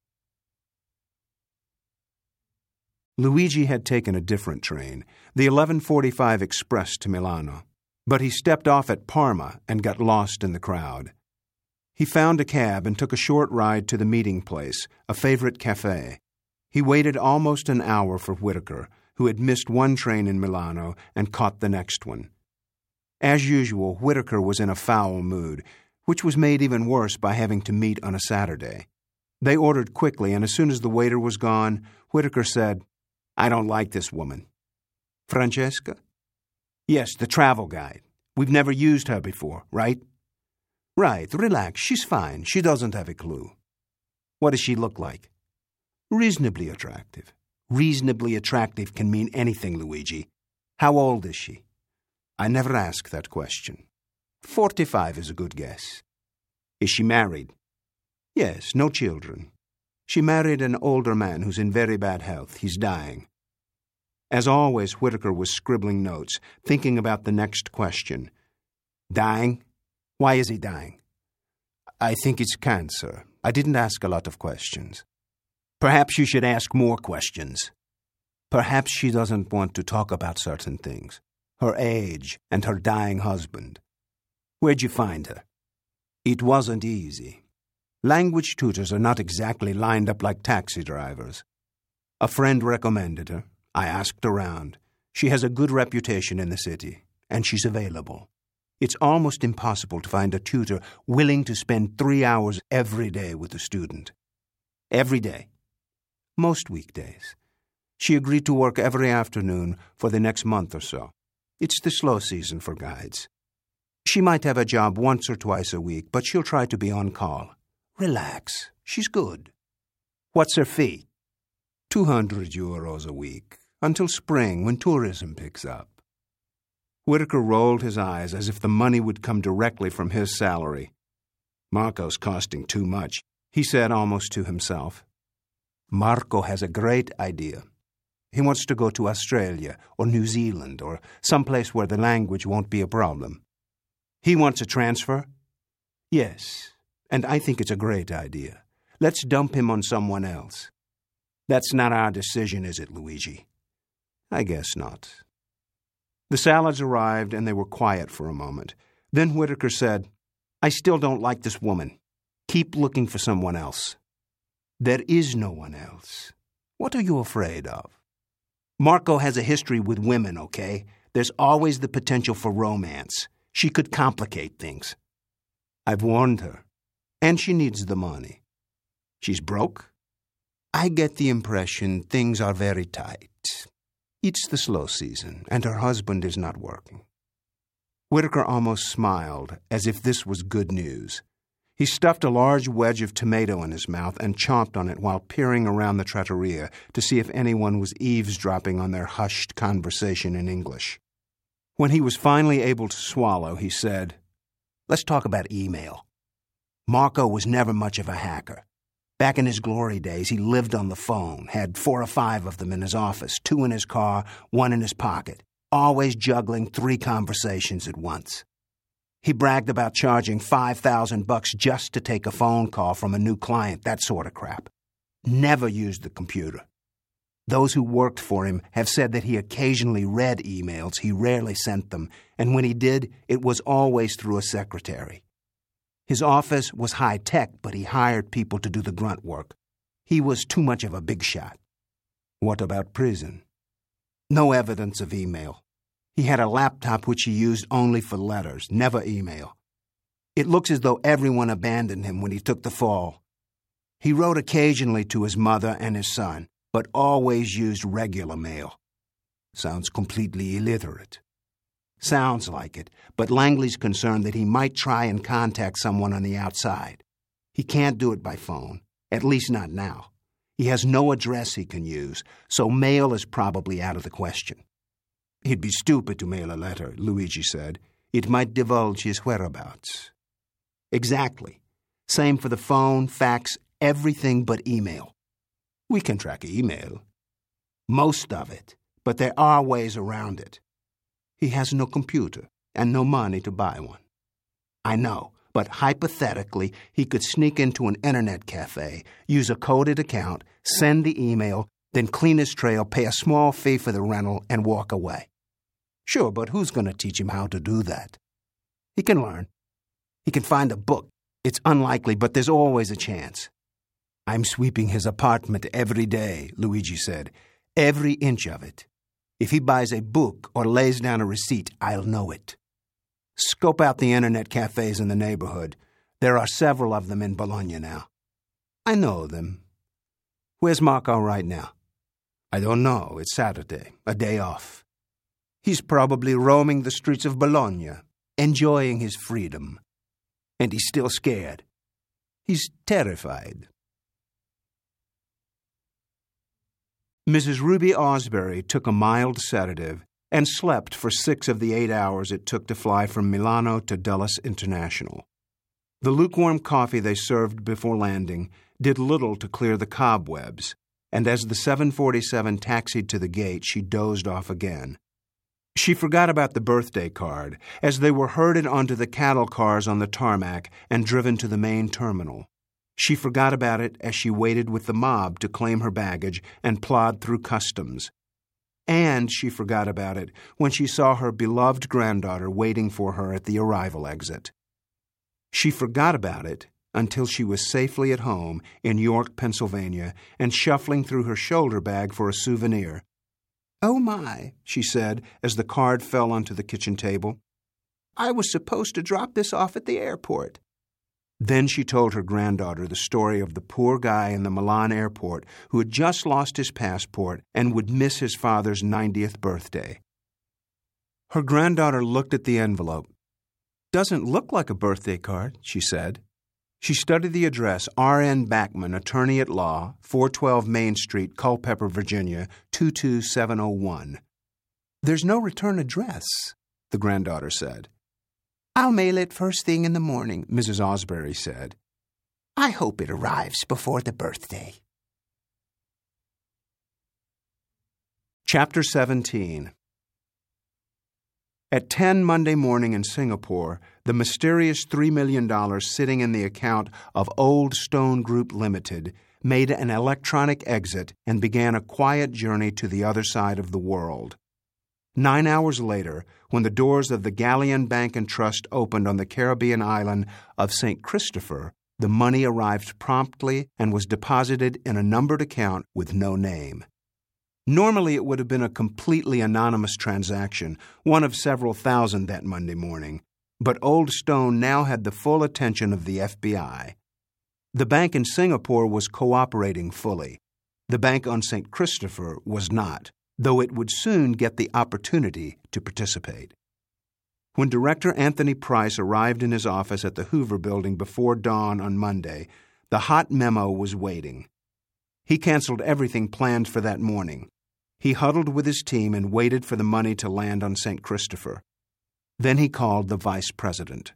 Luigi had taken a different train, the 11:45 express to Milano, but he stepped off at Parma and got lost in the crowd. He found a cab and took a short ride to the meeting place, a favorite cafe. He waited almost an hour for Whitaker, who had missed one train in Milano and caught the next one. As usual, Whitaker was in a foul mood, which was made even worse by having to meet on a Saturday. They ordered quickly, and as soon as the waiter was gone, Whitaker said, "I don't like this woman." "Francesca?" "Yes, the travel guide. We've never used her before, right?" "Right, relax, she's fine. She doesn't have a clue." "What does she look like?" "Reasonably attractive." "Reasonably attractive can mean anything, Luigi. How old is she?" "I never ask that question." 45 is a good guess." "Is she married?" "Yes, no children. She married an older man who's in very bad health. He's dying." As always, Whitaker was scribbling notes, thinking about the next question. Dying? Why is he dying? I think it's cancer. I didn't ask a lot of questions. Perhaps you should ask more questions. Perhaps she doesn't want to talk about certain things. Her age and her dying husband. Where'd you find her? It wasn't easy. Language tutors are not exactly lined up like taxi drivers. A friend recommended her. I asked around. She has a good reputation in the city, and she's available. It's almost impossible to find a tutor willing to spend 3 hours every day with a student. Every day. Most weekdays. She agreed to work every afternoon for the next month or so. It's the slow season for guides. She might have a job once or twice a week, but she'll try to be on call. Relax. She's good. What's her fee? €200 a week, until spring when tourism picks up. Whitaker rolled his eyes as if the money would come directly from his salary. Marco's costing too much, he said almost to himself. Marco has a great idea. He wants to go to Australia or New Zealand or someplace where the language won't be a problem. He wants a transfer? Yes, and I think it's a great idea. Let's dump him on someone else. That's not our decision, is it, Luigi? I guess not. The salads arrived, and they were quiet for a moment. Then Whitaker said, I still don't like this woman. Keep looking for someone else. There is no one else. What are you afraid of? Marco has a history with women, okay? There's always the potential for romance. She could complicate things. I've warned her. And she needs the money. She's broke? I get the impression things are very tight. It's the slow season, and her husband is not working. Whitaker almost smiled, as if this was good news. He stuffed a large wedge of tomato in his mouth and chomped on it while peering around the trattoria to see if anyone was eavesdropping on their hushed conversation in English. When he was finally able to swallow, he said, Let's talk about email. Marco was never much of a hacker. Back in his glory days, he lived on the phone, had 4 or 5 of them in his office, 2 in his car, 1 in his pocket, always juggling 3 conversations at once. He bragged about charging $5,000 just to take a phone call from a new client, that sort of crap. Never used the computer. Those who worked for him have said that he occasionally read emails, he rarely sent them, and when he did, it was always through a secretary. His office was high-tech, but he hired people to do the grunt work. He was too much of a big shot. What about prison? No evidence of email. He had a laptop which he used only for letters, never email. It looks as though everyone abandoned him when he took the fall. He wrote occasionally to his mother and his son, but always used regular mail. Sounds completely illiterate. Sounds like it, but Langley's concerned that he might try and contact someone on the outside. He can't do it by phone, at least not now. He has no address he can use, so mail is probably out of the question. He'd be stupid to mail a letter, Luigi said. It might divulge his whereabouts. Exactly. Same for the phone, fax, everything but email. We can track email. Most of it, but there are ways around it. He has no computer and no money to buy one. I know, but hypothetically, he could sneak into an internet cafe, use a coded account, send the email, then clean his trail, pay a small fee for the rental, and walk away. Sure, but who's going to teach him how to do that? He can learn. He can find a book. It's unlikely, but there's always a chance. I'm sweeping his apartment every day, Luigi said. Every inch of it. If he buys a book or lays down a receipt, I'll know it. Scope out the internet cafes in the neighborhood. There are several of them in Bologna now. I know them. Where's Marco right now? I don't know. It's Saturday, a day off. He's probably roaming the streets of Bologna, enjoying his freedom. And he's still scared. He's terrified. Mrs. Ruby Osbury took a mild sedative and slept for 6 of the 8 hours it took to fly from Milano to Dulles International. The lukewarm coffee they served before landing did little to clear the cobwebs, and as the 747 taxied to the gate, she dozed off again. She forgot about the birthday card as they were herded onto the cattle cars on the tarmac and driven to the main terminal. She forgot about it as she waited with the mob to claim her baggage and plod through customs. And she forgot about it when she saw her beloved granddaughter waiting for her at the arrival exit. She forgot about it until she was safely at home in York, Pennsylvania, and shuffling through her shoulder bag for a souvenir. "Oh my," she said as the card fell onto the kitchen table. "I was supposed to drop this off at the airport." Then she told her granddaughter the story of the poor guy in the Milan airport who had just lost his passport and would miss his father's 90th birthday. Her granddaughter looked at the envelope. "Doesn't look like a birthday card," she said. She studied the address, R.N. Backman, attorney at law, 412 Main Street, Culpeper, Virginia, 22701. "There's no return address," the granddaughter said. "I'll mail it first thing in the morning," Mrs. Osbury said. "I hope it arrives before the birthday." Chapter 17. At 10 Monday morning in Singapore, the mysterious $3 million sitting in the account of Old Stone Group Limited made an electronic exit and began a quiet journey to the other side of the world. 9 hours later, when the doors of the Galleon Bank and Trust opened on the Caribbean island of St. Christopher, the money arrived promptly and was deposited in a numbered account with no name. Normally, it would have been a completely anonymous transaction, one of several thousand that Monday morning, but Old Stone now had the full attention of the FBI. The bank in Singapore was cooperating fully. The bank on St. Christopher was not, though it would soon get the opportunity to participate. When Director Anthony Price arrived in his office at the Hoover Building before dawn on Monday, the hot memo was waiting. He canceled everything planned for that morning. He huddled with his team and waited for the money to land on St. Christopher. Then he called the vice president.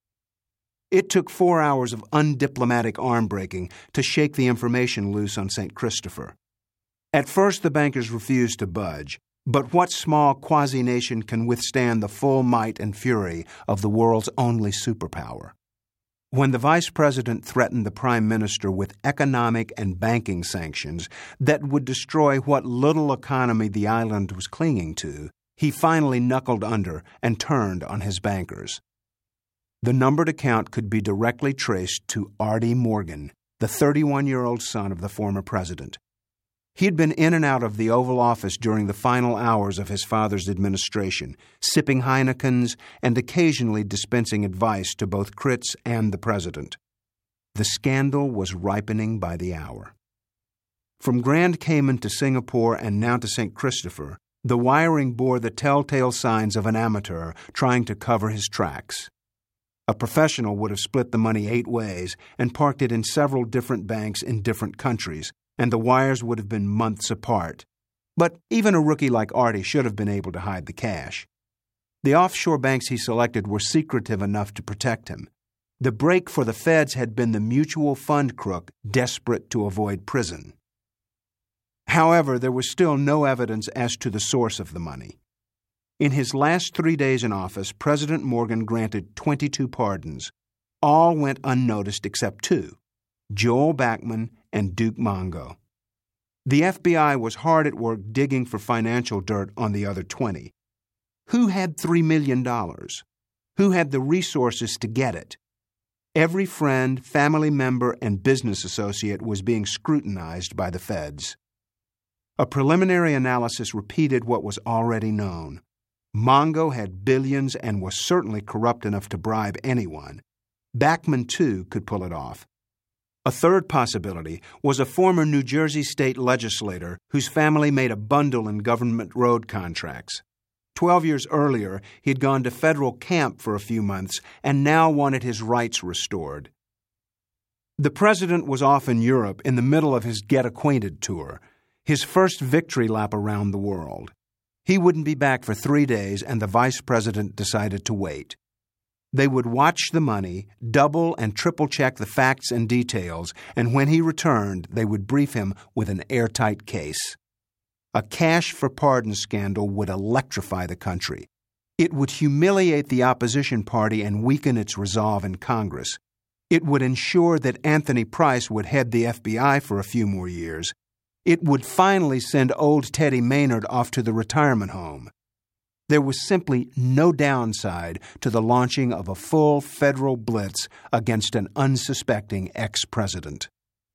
It took 4 hours of undiplomatic arm-breaking to shake the information loose on St. Christopher. At first, the bankers refused to budge, but what small quasi-nation can withstand the full might and fury of the world's only superpower? When the vice president threatened the prime minister with economic and banking sanctions that would destroy what little economy the island was clinging to, he finally knuckled under and turned on his bankers. The numbered account could be directly traced to Artie Morgan, the 31-year-old son of the former president. He had been in and out of the Oval Office during the final hours of his father's administration, sipping Heinekens and occasionally dispensing advice to both Critz and the president. The scandal was ripening by the hour. From Grand Cayman to Singapore and now to St. Christopher, the wiring bore the telltale signs of an amateur trying to cover his tracks. A professional would have split the money 8 ways and parked it in several different banks in different countries, and the wires would have been months apart. But even a rookie like Artie should have been able to hide the cash. The offshore banks he selected were secretive enough to protect him. The break for the feds had been the mutual fund crook desperate to avoid prison. However, there was still no evidence as to the source of the money. In his last 3 days in office, President Morgan granted 22 pardons. All went unnoticed except 2, Joel Backman and Duke Mongo. The FBI was hard at work digging for financial dirt on the other 20. Who had $3 million? Who had the resources to get it? Every friend, family member, and business associate was being scrutinized by the feds. A preliminary analysis repeated what was already known. Mongo had billions and was certainly corrupt enough to bribe anyone. Backman, too, could pull it off. A third possibility was a former New Jersey state legislator whose family made a bundle in government road contracts. 12 years earlier, he had gone to federal camp for a few months and now wanted his rights restored. The president was off in Europe in the middle of his Get Acquainted tour, his first victory lap around the world. He wouldn't be back for 3 days, and the vice president decided to wait. They would watch the money, double and triple check the facts and details, and when he returned, they would brief him with an airtight case. A cash for pardon scandal would electrify the country. It would humiliate the opposition party and weaken its resolve in Congress. It would ensure that Anthony Price would head the FBI for a few more years. It would finally send old Teddy Maynard off to the retirement home. There was simply no downside to the launching of a full federal blitz against an unsuspecting ex-president.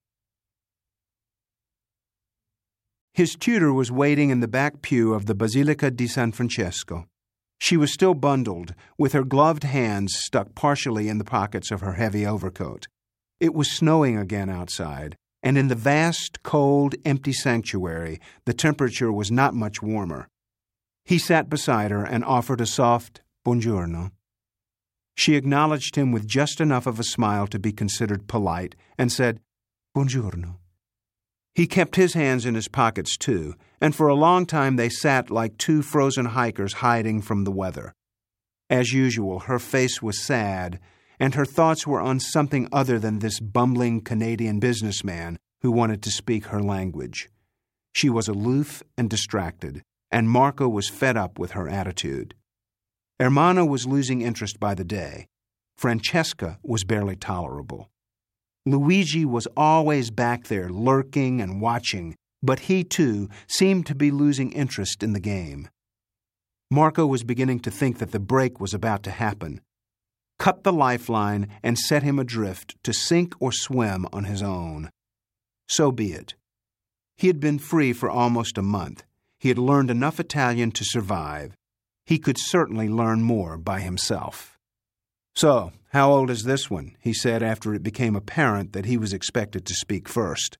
His tutor was waiting in the back pew of the Basilica di San Francesco. She was still bundled, with her gloved hands stuck partially in the pockets of her heavy overcoat. It was snowing again outside, and in the vast, cold, empty sanctuary, the temperature was not much warmer. He sat beside her and offered a soft buongiorno. She acknowledged him with just enough of a smile to be considered polite and said, "Buongiorno." He kept his hands in his pockets, too, and for a long time they sat like two frozen hikers hiding from the weather. As usual, her face was sad, and her thoughts were on something other than this bumbling Canadian businessman who wanted to speak her language. She was aloof and distracted, and Marco was fed up with her attitude. Ermanno was losing interest by the day. Francesca was barely tolerable. Luigi was always back there lurking and watching, but he, too, seemed to be losing interest in the game. Marco was beginning to think that the break was about to happen. Cut the lifeline and set him adrift to sink or swim on his own. So be it. He had been free for almost a month. He had learned enough Italian to survive. He could certainly learn more by himself. "So, how old is this one?" he said after it became apparent that he was expected to speak first.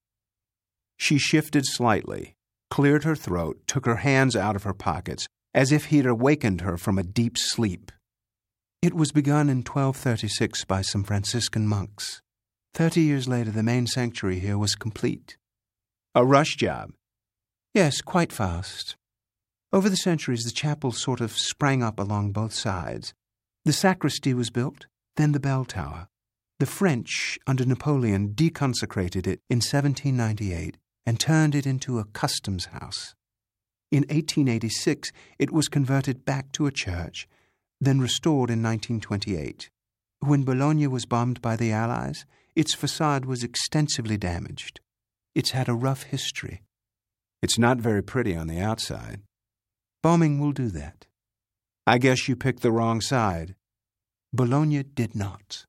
She shifted slightly, cleared her throat, took her hands out of her pockets, as if he'd awakened her from a deep sleep. "It was begun in 1236 by some Franciscan monks. 30 years later, the main sanctuary here was complete." "A rush job?" "Yes, quite fast. Over the centuries, the chapel sort of sprang up along both sides. The sacristy was built, then the bell tower. The French, under Napoleon, deconsecrated it in 1798 and turned it into a customs house. In 1886, it was converted back to a church, then restored in 1928. When Bologna was bombed by the Allies, its facade was extensively damaged. It's had a rough history." "It's not very pretty on the outside." "Bombing will do that." "I guess you picked the wrong side." "Bologna did not."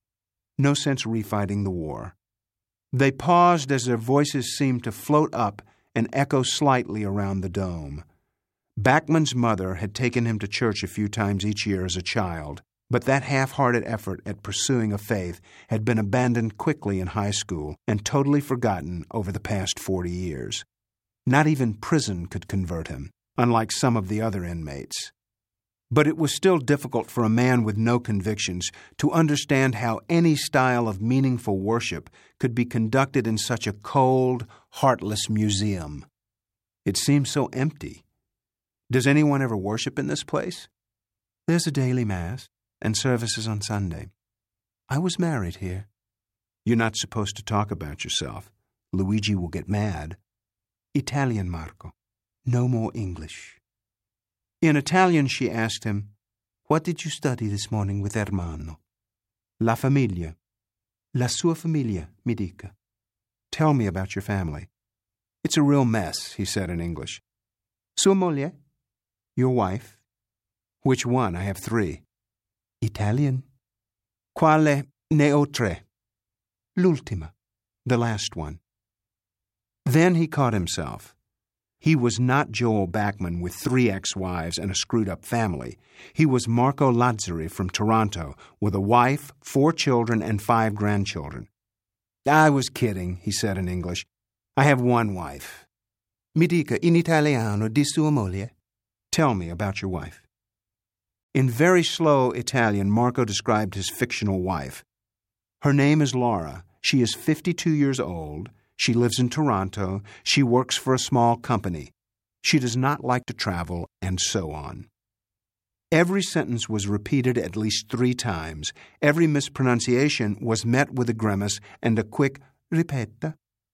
No sense refighting the war. They paused as their voices seemed to float up and echo slightly around the dome. Bachman's mother had taken him to church a few times each year as a child, but that half-hearted effort at pursuing a faith had been abandoned quickly in high school and totally forgotten over the past 40 years. Not even prison could convert him, unlike some of the other inmates. But it was still difficult for a man with no convictions to understand how any style of meaningful worship could be conducted in such a cold, heartless museum. It seemed so empty. "Does anyone ever worship in this place?" "There's a daily mass and services on Sunday. I was married here." "You're not supposed to talk about yourself. Luigi will get mad." "Italian, Marco. No more English." In Italian, she asked him, "What did you study this morning with Ermanno?" "La famiglia." "La sua famiglia, mi dica." "Tell me about your family." "It's a real mess," he said in English. "Sua moglie?" "Your wife." "Which one? I have 3. "Italian." "Quale ne ho 3? "L'ultima." "The last one." Then he caught himself. He was not Joel Bachman with 3 ex-wives and a screwed-up family. He was Marco Lazzari from Toronto with a wife, 4 children, and 5 grandchildren. "I was kidding," he said in English. "I have 1 wife." "Mi dica in italiano di sua moglie." "Tell me about your wife." In very slow Italian, Marco described his fictional wife. "Her name is Laura. She is 52 years old. She lives in Toronto. She works for a small company. She does not like to travel," and so on. Every sentence was repeated at least 3 times. Every mispronunciation was met with a grimace and a quick ripeta.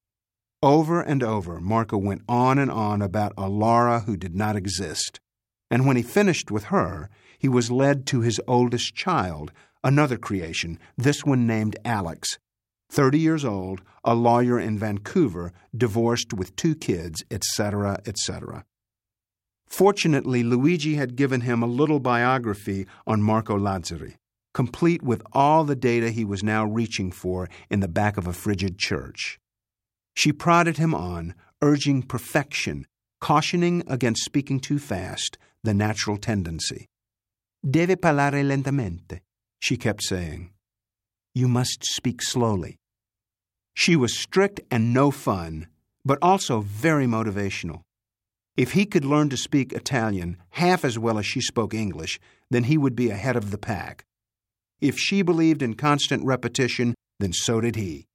Over and over, Marco went on and on about a Laura who did not exist. And when he finished with her, he was led to his oldest child, another creation, this one named Alex, 30 years old, a lawyer in Vancouver, divorced with 2 kids, etc., etc. Fortunately, Luigi had given him a little biography on Marco Lazzari, complete with all the data he was now reaching for in the back of a frigid church. She prodded him on, urging perfection, cautioning against speaking too fast, the natural tendency. Deve parlare lentamente, she kept saying. You must speak slowly. She was strict and no fun, but also very motivational. If he could learn to speak Italian half as well as she spoke English, then he would be ahead of the pack. If she believed in constant repetition, then so did he.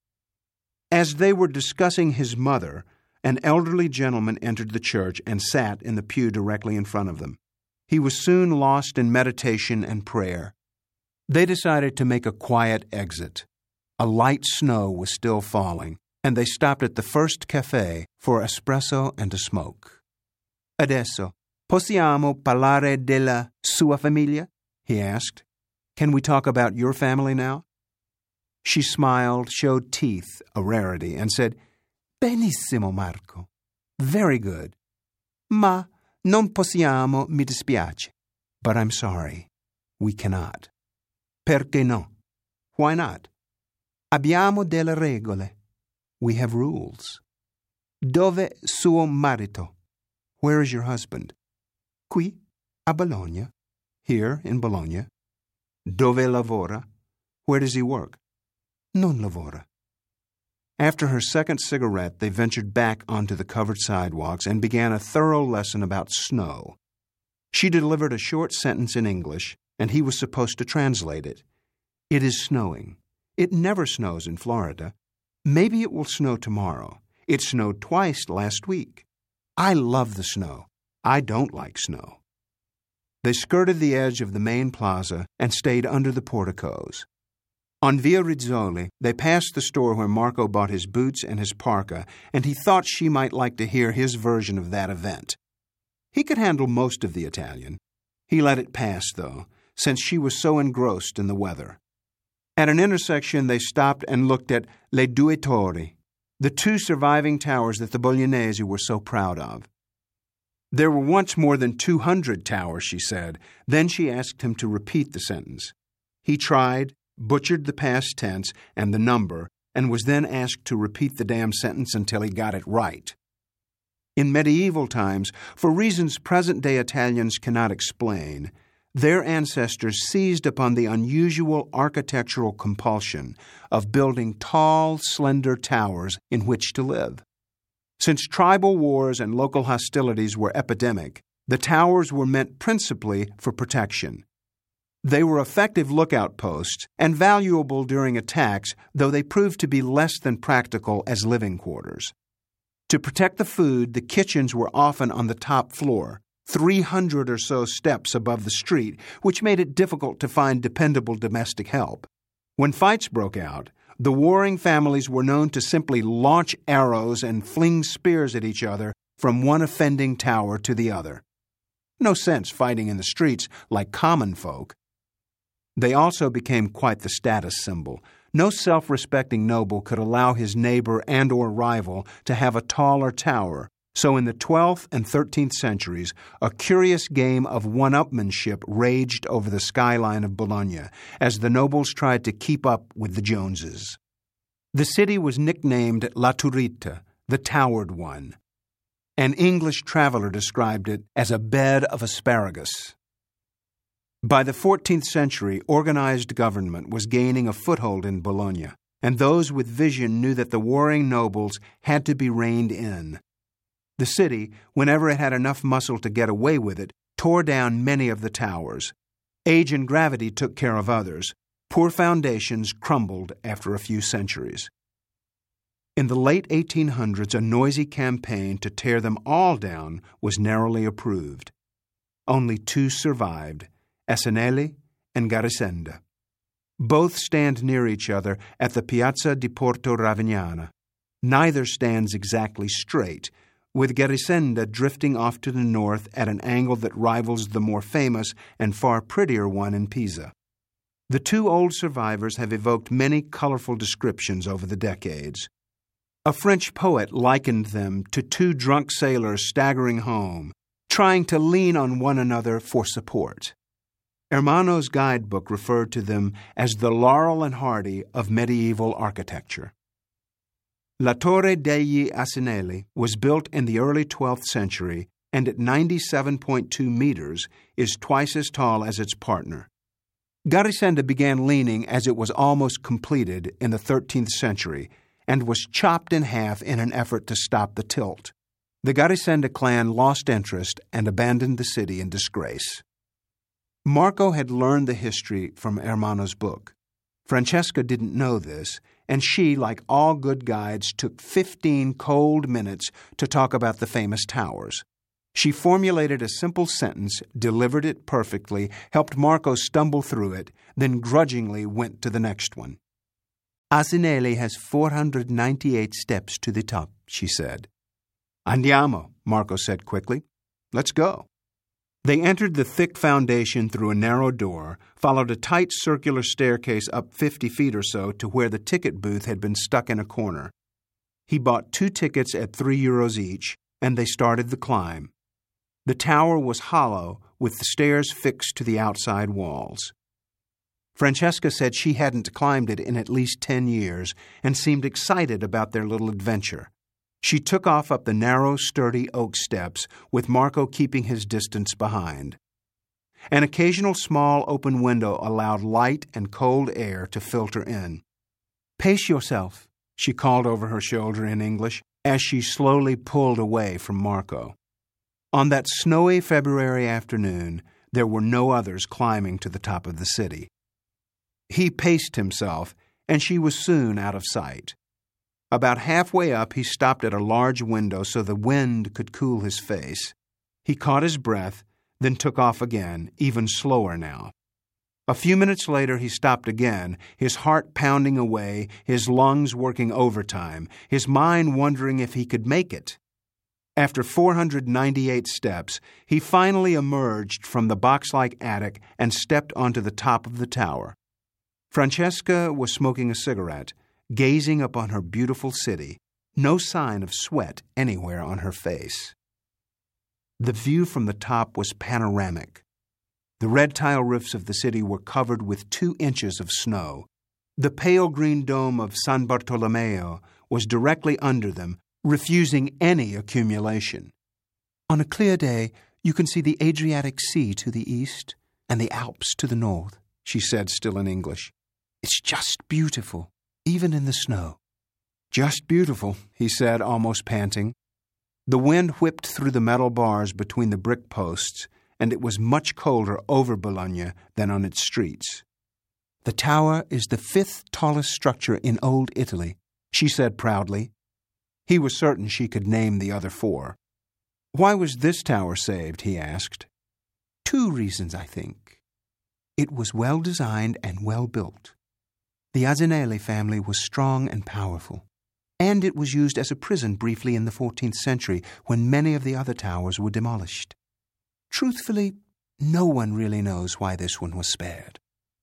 As they were discussing his mother, an elderly gentleman entered the church and sat in the pew directly in front of them. He was soon lost in meditation and prayer. They decided to make a quiet exit. A light snow was still falling, and they stopped at the first cafe for espresso and a smoke. Adesso, possiamo parlare della sua famiglia? He asked. Can we talk about your family now? She smiled, showed teeth, a rarity, and said, Benissimo, Marco. Very good. Ma non possiamo, mi dispiace. But I'm sorry. We cannot. Perché no? Why not? Abbiamo delle regole. We have rules. Dove suo marito? Where is your husband? Qui, a Bologna. Here, in Bologna. Dove lavora? Where does he work? Non lavora. After her second cigarette, they ventured back onto the covered sidewalks and began a thorough lesson about snow. She delivered a short sentence in English, and he was supposed to translate it. It is snowing. It never snows in Florida. Maybe it will snow tomorrow. It snowed twice last week. I love the snow. I don't like snow. They skirted the edge of the main plaza and stayed under the porticos. On Via Rizzoli, they passed the store where Marco bought his boots and his parka, and he thought she might like to hear his version of that event. He could handle most of the Italian. He let it pass, though, since she was so engrossed in the weather. At an intersection, they stopped and looked at Le Due Torri, the 2 surviving towers that the Bolognesi were so proud of. There were once more than 200 towers, she said. Then she asked him to repeat the sentence. He tried, butchered the past tense and the number, and was then asked to repeat the damn sentence until he got it right. In medieval times, for reasons present-day Italians cannot explain, their ancestors seized upon the unusual architectural compulsion of building tall, slender towers in which to live. Since tribal wars and local hostilities were epidemic, the towers were meant principally for protection. They were effective lookout posts and valuable during attacks, though they proved to be less than practical as living quarters. To protect the food, the kitchens were often on the top floor, 300 or so steps above the street, which made it difficult to find dependable domestic help. When fights broke out, the warring families were known to simply launch arrows and fling spears at each other from one offending tower to the other. No sense fighting in the streets like common folk. They also became quite the status symbol. No self-respecting noble could allow his neighbor and or rival to have a taller tower, so in the 12th and 13th centuries, a curious game of one-upmanship raged over the skyline of Bologna as the nobles tried to keep up with the Joneses. The city was nicknamed La Turrita, the Towered One. An English traveler described it as a bed of asparagus. By the 14th century, organized government was gaining a foothold in Bologna, and those with vision knew that the warring nobles had to be reined in. The city, whenever it had enough muscle to get away with it, tore down many of the towers. Age and gravity took care of others. Poor foundations crumbled after a few centuries. In the late 1800s, a noisy campaign to tear them all down was narrowly approved. Only 2 survived, Asinelli and Garisenda. Both stand near each other at the Piazza di Porto Ravignana. Neither stands exactly straight, with Garisenda drifting off to the north at an angle that rivals the more famous and far prettier one in Pisa. The two old survivors have evoked many colorful descriptions over the decades. A French poet likened them to two drunk sailors staggering home, trying to lean on one another for support. Ermanno's guidebook referred to them as the Laurel and Hardy of medieval architecture. La Torre degli Asinelli was built in the early 12th century and at 97.2 meters is twice as tall as its partner. Garisenda began leaning as it was almost completed in the 13th century and was chopped in half in an effort to stop the tilt. The Garisenda clan lost interest and abandoned the city in disgrace. Marco had learned the history from Ermanno's book. Francesca didn't know this, and she, like all good guides, took 15 cold minutes to talk about the famous towers. She formulated a simple sentence, delivered it perfectly, helped Marco stumble through it, then grudgingly went to the next one. Asinelli has 498 steps to the top, she said. Andiamo, Marco said quickly. Let's go. They entered the thick foundation through a narrow door, followed a tight circular staircase up 50 feet or so to where the ticket booth had been stuck in a corner. He bought 2 tickets at €3 each, and they started the climb. The tower was hollow, with the stairs fixed to the outside walls. Francesca said she hadn't climbed it in at least 10 years and seemed excited about their little adventure. She took off up the narrow, sturdy oak steps, with Marco keeping his distance behind. An occasional small open window allowed light and cold air to filter in. "Pace yourself," she called over her shoulder in English, as she slowly pulled away from Marco. On that snowy February afternoon, there were no others climbing to the top of the city. He paced himself, and she was soon out of sight. About halfway up, he stopped at a large window so the wind could cool his face. He caught his breath, then took off again, even slower now. A few minutes later, he stopped again, his heart pounding away, his lungs working overtime, his mind wondering if he could make it. After 498 steps, he finally emerged from the box-like attic and stepped onto the top of the tower. Francesca was smoking a cigarette, gazing upon her beautiful city, no sign of sweat anywhere on her face. The view from the top was panoramic. The red tile roofs of the city were covered with 2 inches of snow. The pale green dome of San Bartolomeo was directly under them, refusing any accumulation. On a clear day, you can see the Adriatic Sea to the east and the Alps to the north, she said, still in English. It's just beautiful, even in the snow. Just beautiful, he said, almost panting. The wind whipped through the metal bars between the brick posts, and it was much colder over Bologna than on its streets. The tower is the 5th tallest structure in Old Italy, she said proudly. He was certain she could name the other 4. Why was this tower saved, he asked. 2 reasons, I think. It was well designed and well built. The Asinelli family was strong and powerful, and it was used as a prison briefly in the 14th century when many of the other towers were demolished. Truthfully, no one really knows why this one was spared.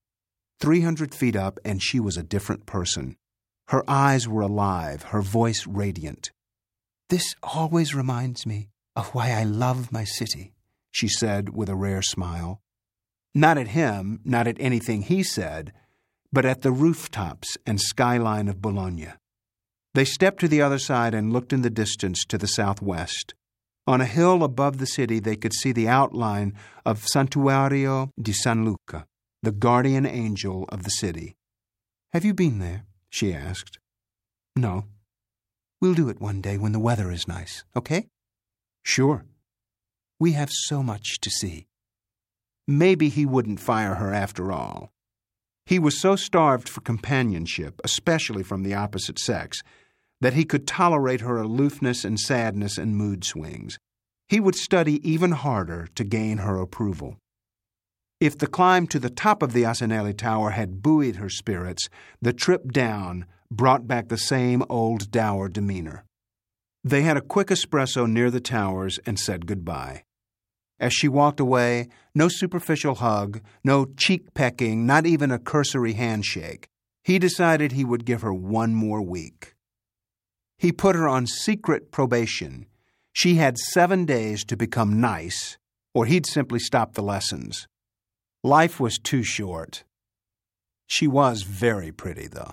300 feet up, and she was a different person. Her eyes were alive, her voice radiant. This always reminds me of why I love my city, she said with a rare smile. Not at him, not at anything he said, but at the rooftops and skyline of Bologna. They stepped to the other side and looked in the distance to the southwest. On a hill above the city, they could see the outline of Santuario di San Luca, the guardian angel of the city. Have you been there? She asked. No. We'll do it one day when the weather is nice, okay? Sure. We have so much to see. Maybe he wouldn't fire her after all. He was so starved for companionship, especially from the opposite sex, that he could tolerate her aloofness and sadness and mood swings. He would study even harder to gain her approval. If the climb to the top of the Asinelli Tower had buoyed her spirits, the trip down brought back the same old dour demeanor. They had a quick espresso near the towers and said goodbye. As she walked away, no superficial hug, no cheek-pecking, not even a cursory handshake. He decided he would give her one more week. He put her on secret probation. She had 7 days to become nice, or he'd simply stop the lessons. Life was too short. She was very pretty, though.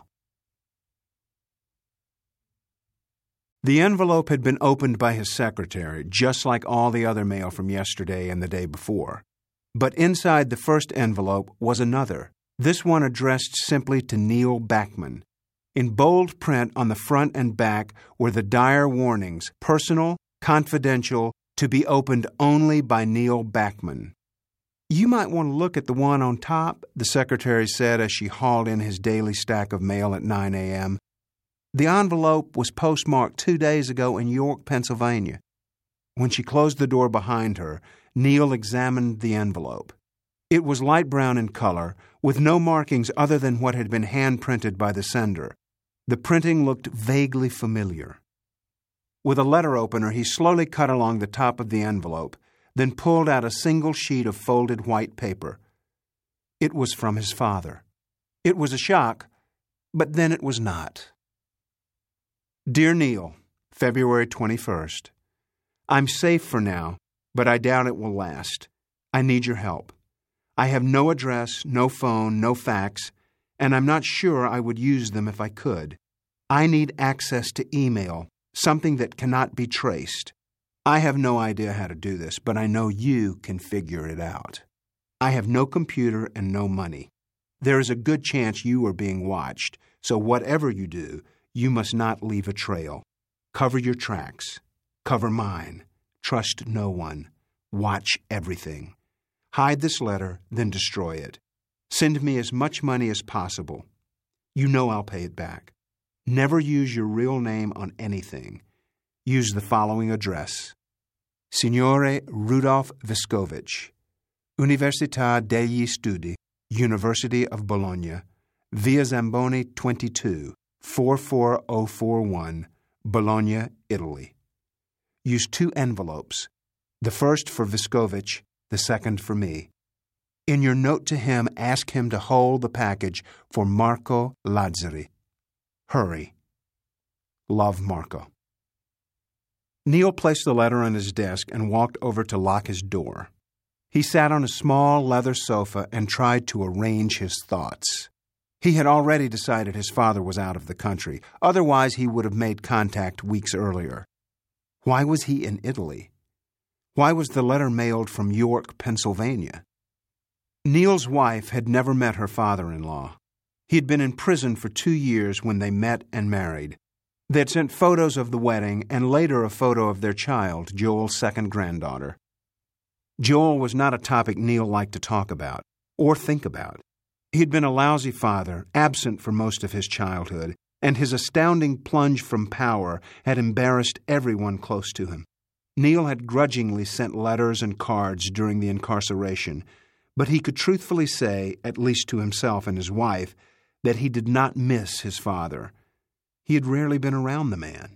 The envelope had been opened by his secretary, just like all the other mail from yesterday and the day before. But inside the first envelope was another, this one addressed simply to Neil Backman. In bold print on the front and back were the dire warnings, personal, confidential, to be opened only by Neil Backman. "You might want to look at the one on top," the secretary said as she hauled in his daily stack of mail at 9 a.m. The envelope was postmarked 2 days ago in York, Pennsylvania. When she closed the door behind her, Neil examined the envelope. It was light brown in color, with no markings other than what had been hand-printed by the sender. The printing looked vaguely familiar. With a letter opener, he slowly cut along the top of the envelope, then pulled out a single sheet of folded white paper. It was from his father. It was a shock, but then it was not. Dear Neil, February 21st. I'm safe for now, but I doubt it will last. I need your help. I have no address, no phone, no fax, and I'm not sure I would use them if I could. I need access to email, something that cannot be traced. I have no idea how to do this, but I know you can figure it out. I have no computer and no money. There is a good chance you are being watched, so whatever you do, you must not leave a trail. Cover your tracks. Cover mine. Trust no one. Watch everything. Hide this letter, then destroy it. Send me as much money as possible. You know I'll pay it back. Never use your real name on anything. Use the following address. Signore Rudolf Vescovich, Università degli Studi, University of Bologna, Via Zamboni 22, 44041, Bologna, Italy. Use 2 envelopes, the first for Vescovich, the second for me. In your note to him, ask him to hold the package for Marco Lazzari. Hurry. Love, Marco. Neil placed the letter on his desk and walked over to lock his door. He sat on a small leather sofa and tried to arrange his thoughts. He had already decided his father was out of the country. Otherwise, he would have made contact weeks earlier. Why was he in Italy? Why was the letter mailed from York, Pennsylvania? Neil's wife had never met her father-in-law. He had been in prison for 2 years when they met and married. They had sent photos of the wedding and later a photo of their child, Joel's second granddaughter. Joel was not a topic Neil liked to talk about or think about. He had been a lousy father, absent for most of his childhood, and his astounding plunge from power had embarrassed everyone close to him. Neil had grudgingly sent letters and cards during the incarceration, but he could truthfully say, at least to himself and his wife, that he did not miss his father. He had rarely been around the man.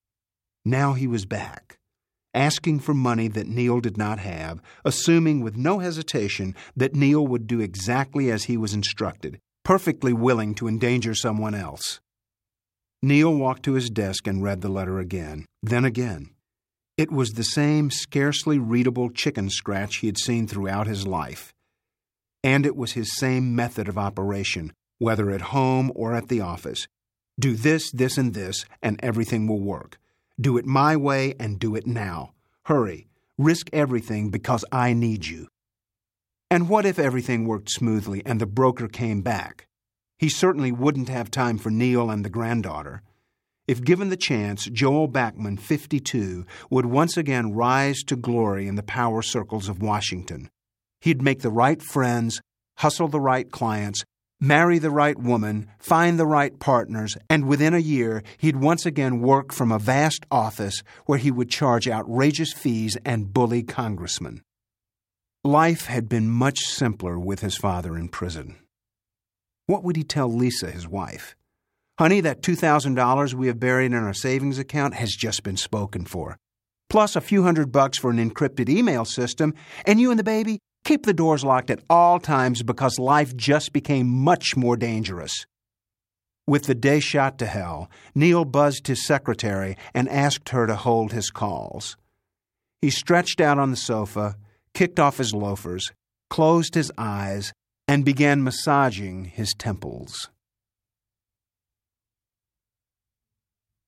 Now he was back, asking for money that Neil did not have, assuming with no hesitation that Neil would do exactly as he was instructed, perfectly willing to endanger someone else. Neil walked to his desk and read the letter again, then again. It was the same scarcely readable chicken scratch he had seen throughout his life. And it was his same method of operation, whether at home or at the office. Do this, this, and this, and everything will work. Do it my way and do it now. Hurry. Risk everything because I need you. And what if everything worked smoothly and the broker came back? He certainly wouldn't have time for Neil and the granddaughter. If given the chance, Joel Backman, 52, would once again rise to glory in the power circles of Washington. He'd make the right friends, hustle the right clients, marry the right woman, find the right partners, and within a year he'd once again work from a vast office where he would charge outrageous fees and bully congressmen. Life had been much simpler with his father in prison. What would he tell Lisa, his wife? Honey, that $2,000 we have buried in our savings account has just been spoken for. Plus a few $100 for an encrypted email system, and you and the baby keep the doors locked at all times because life just became much more dangerous. With the day shot to hell, Neil buzzed his secretary and asked her to hold his calls. He stretched out on the sofa, kicked off his loafers, closed his eyes, and began massaging his temples.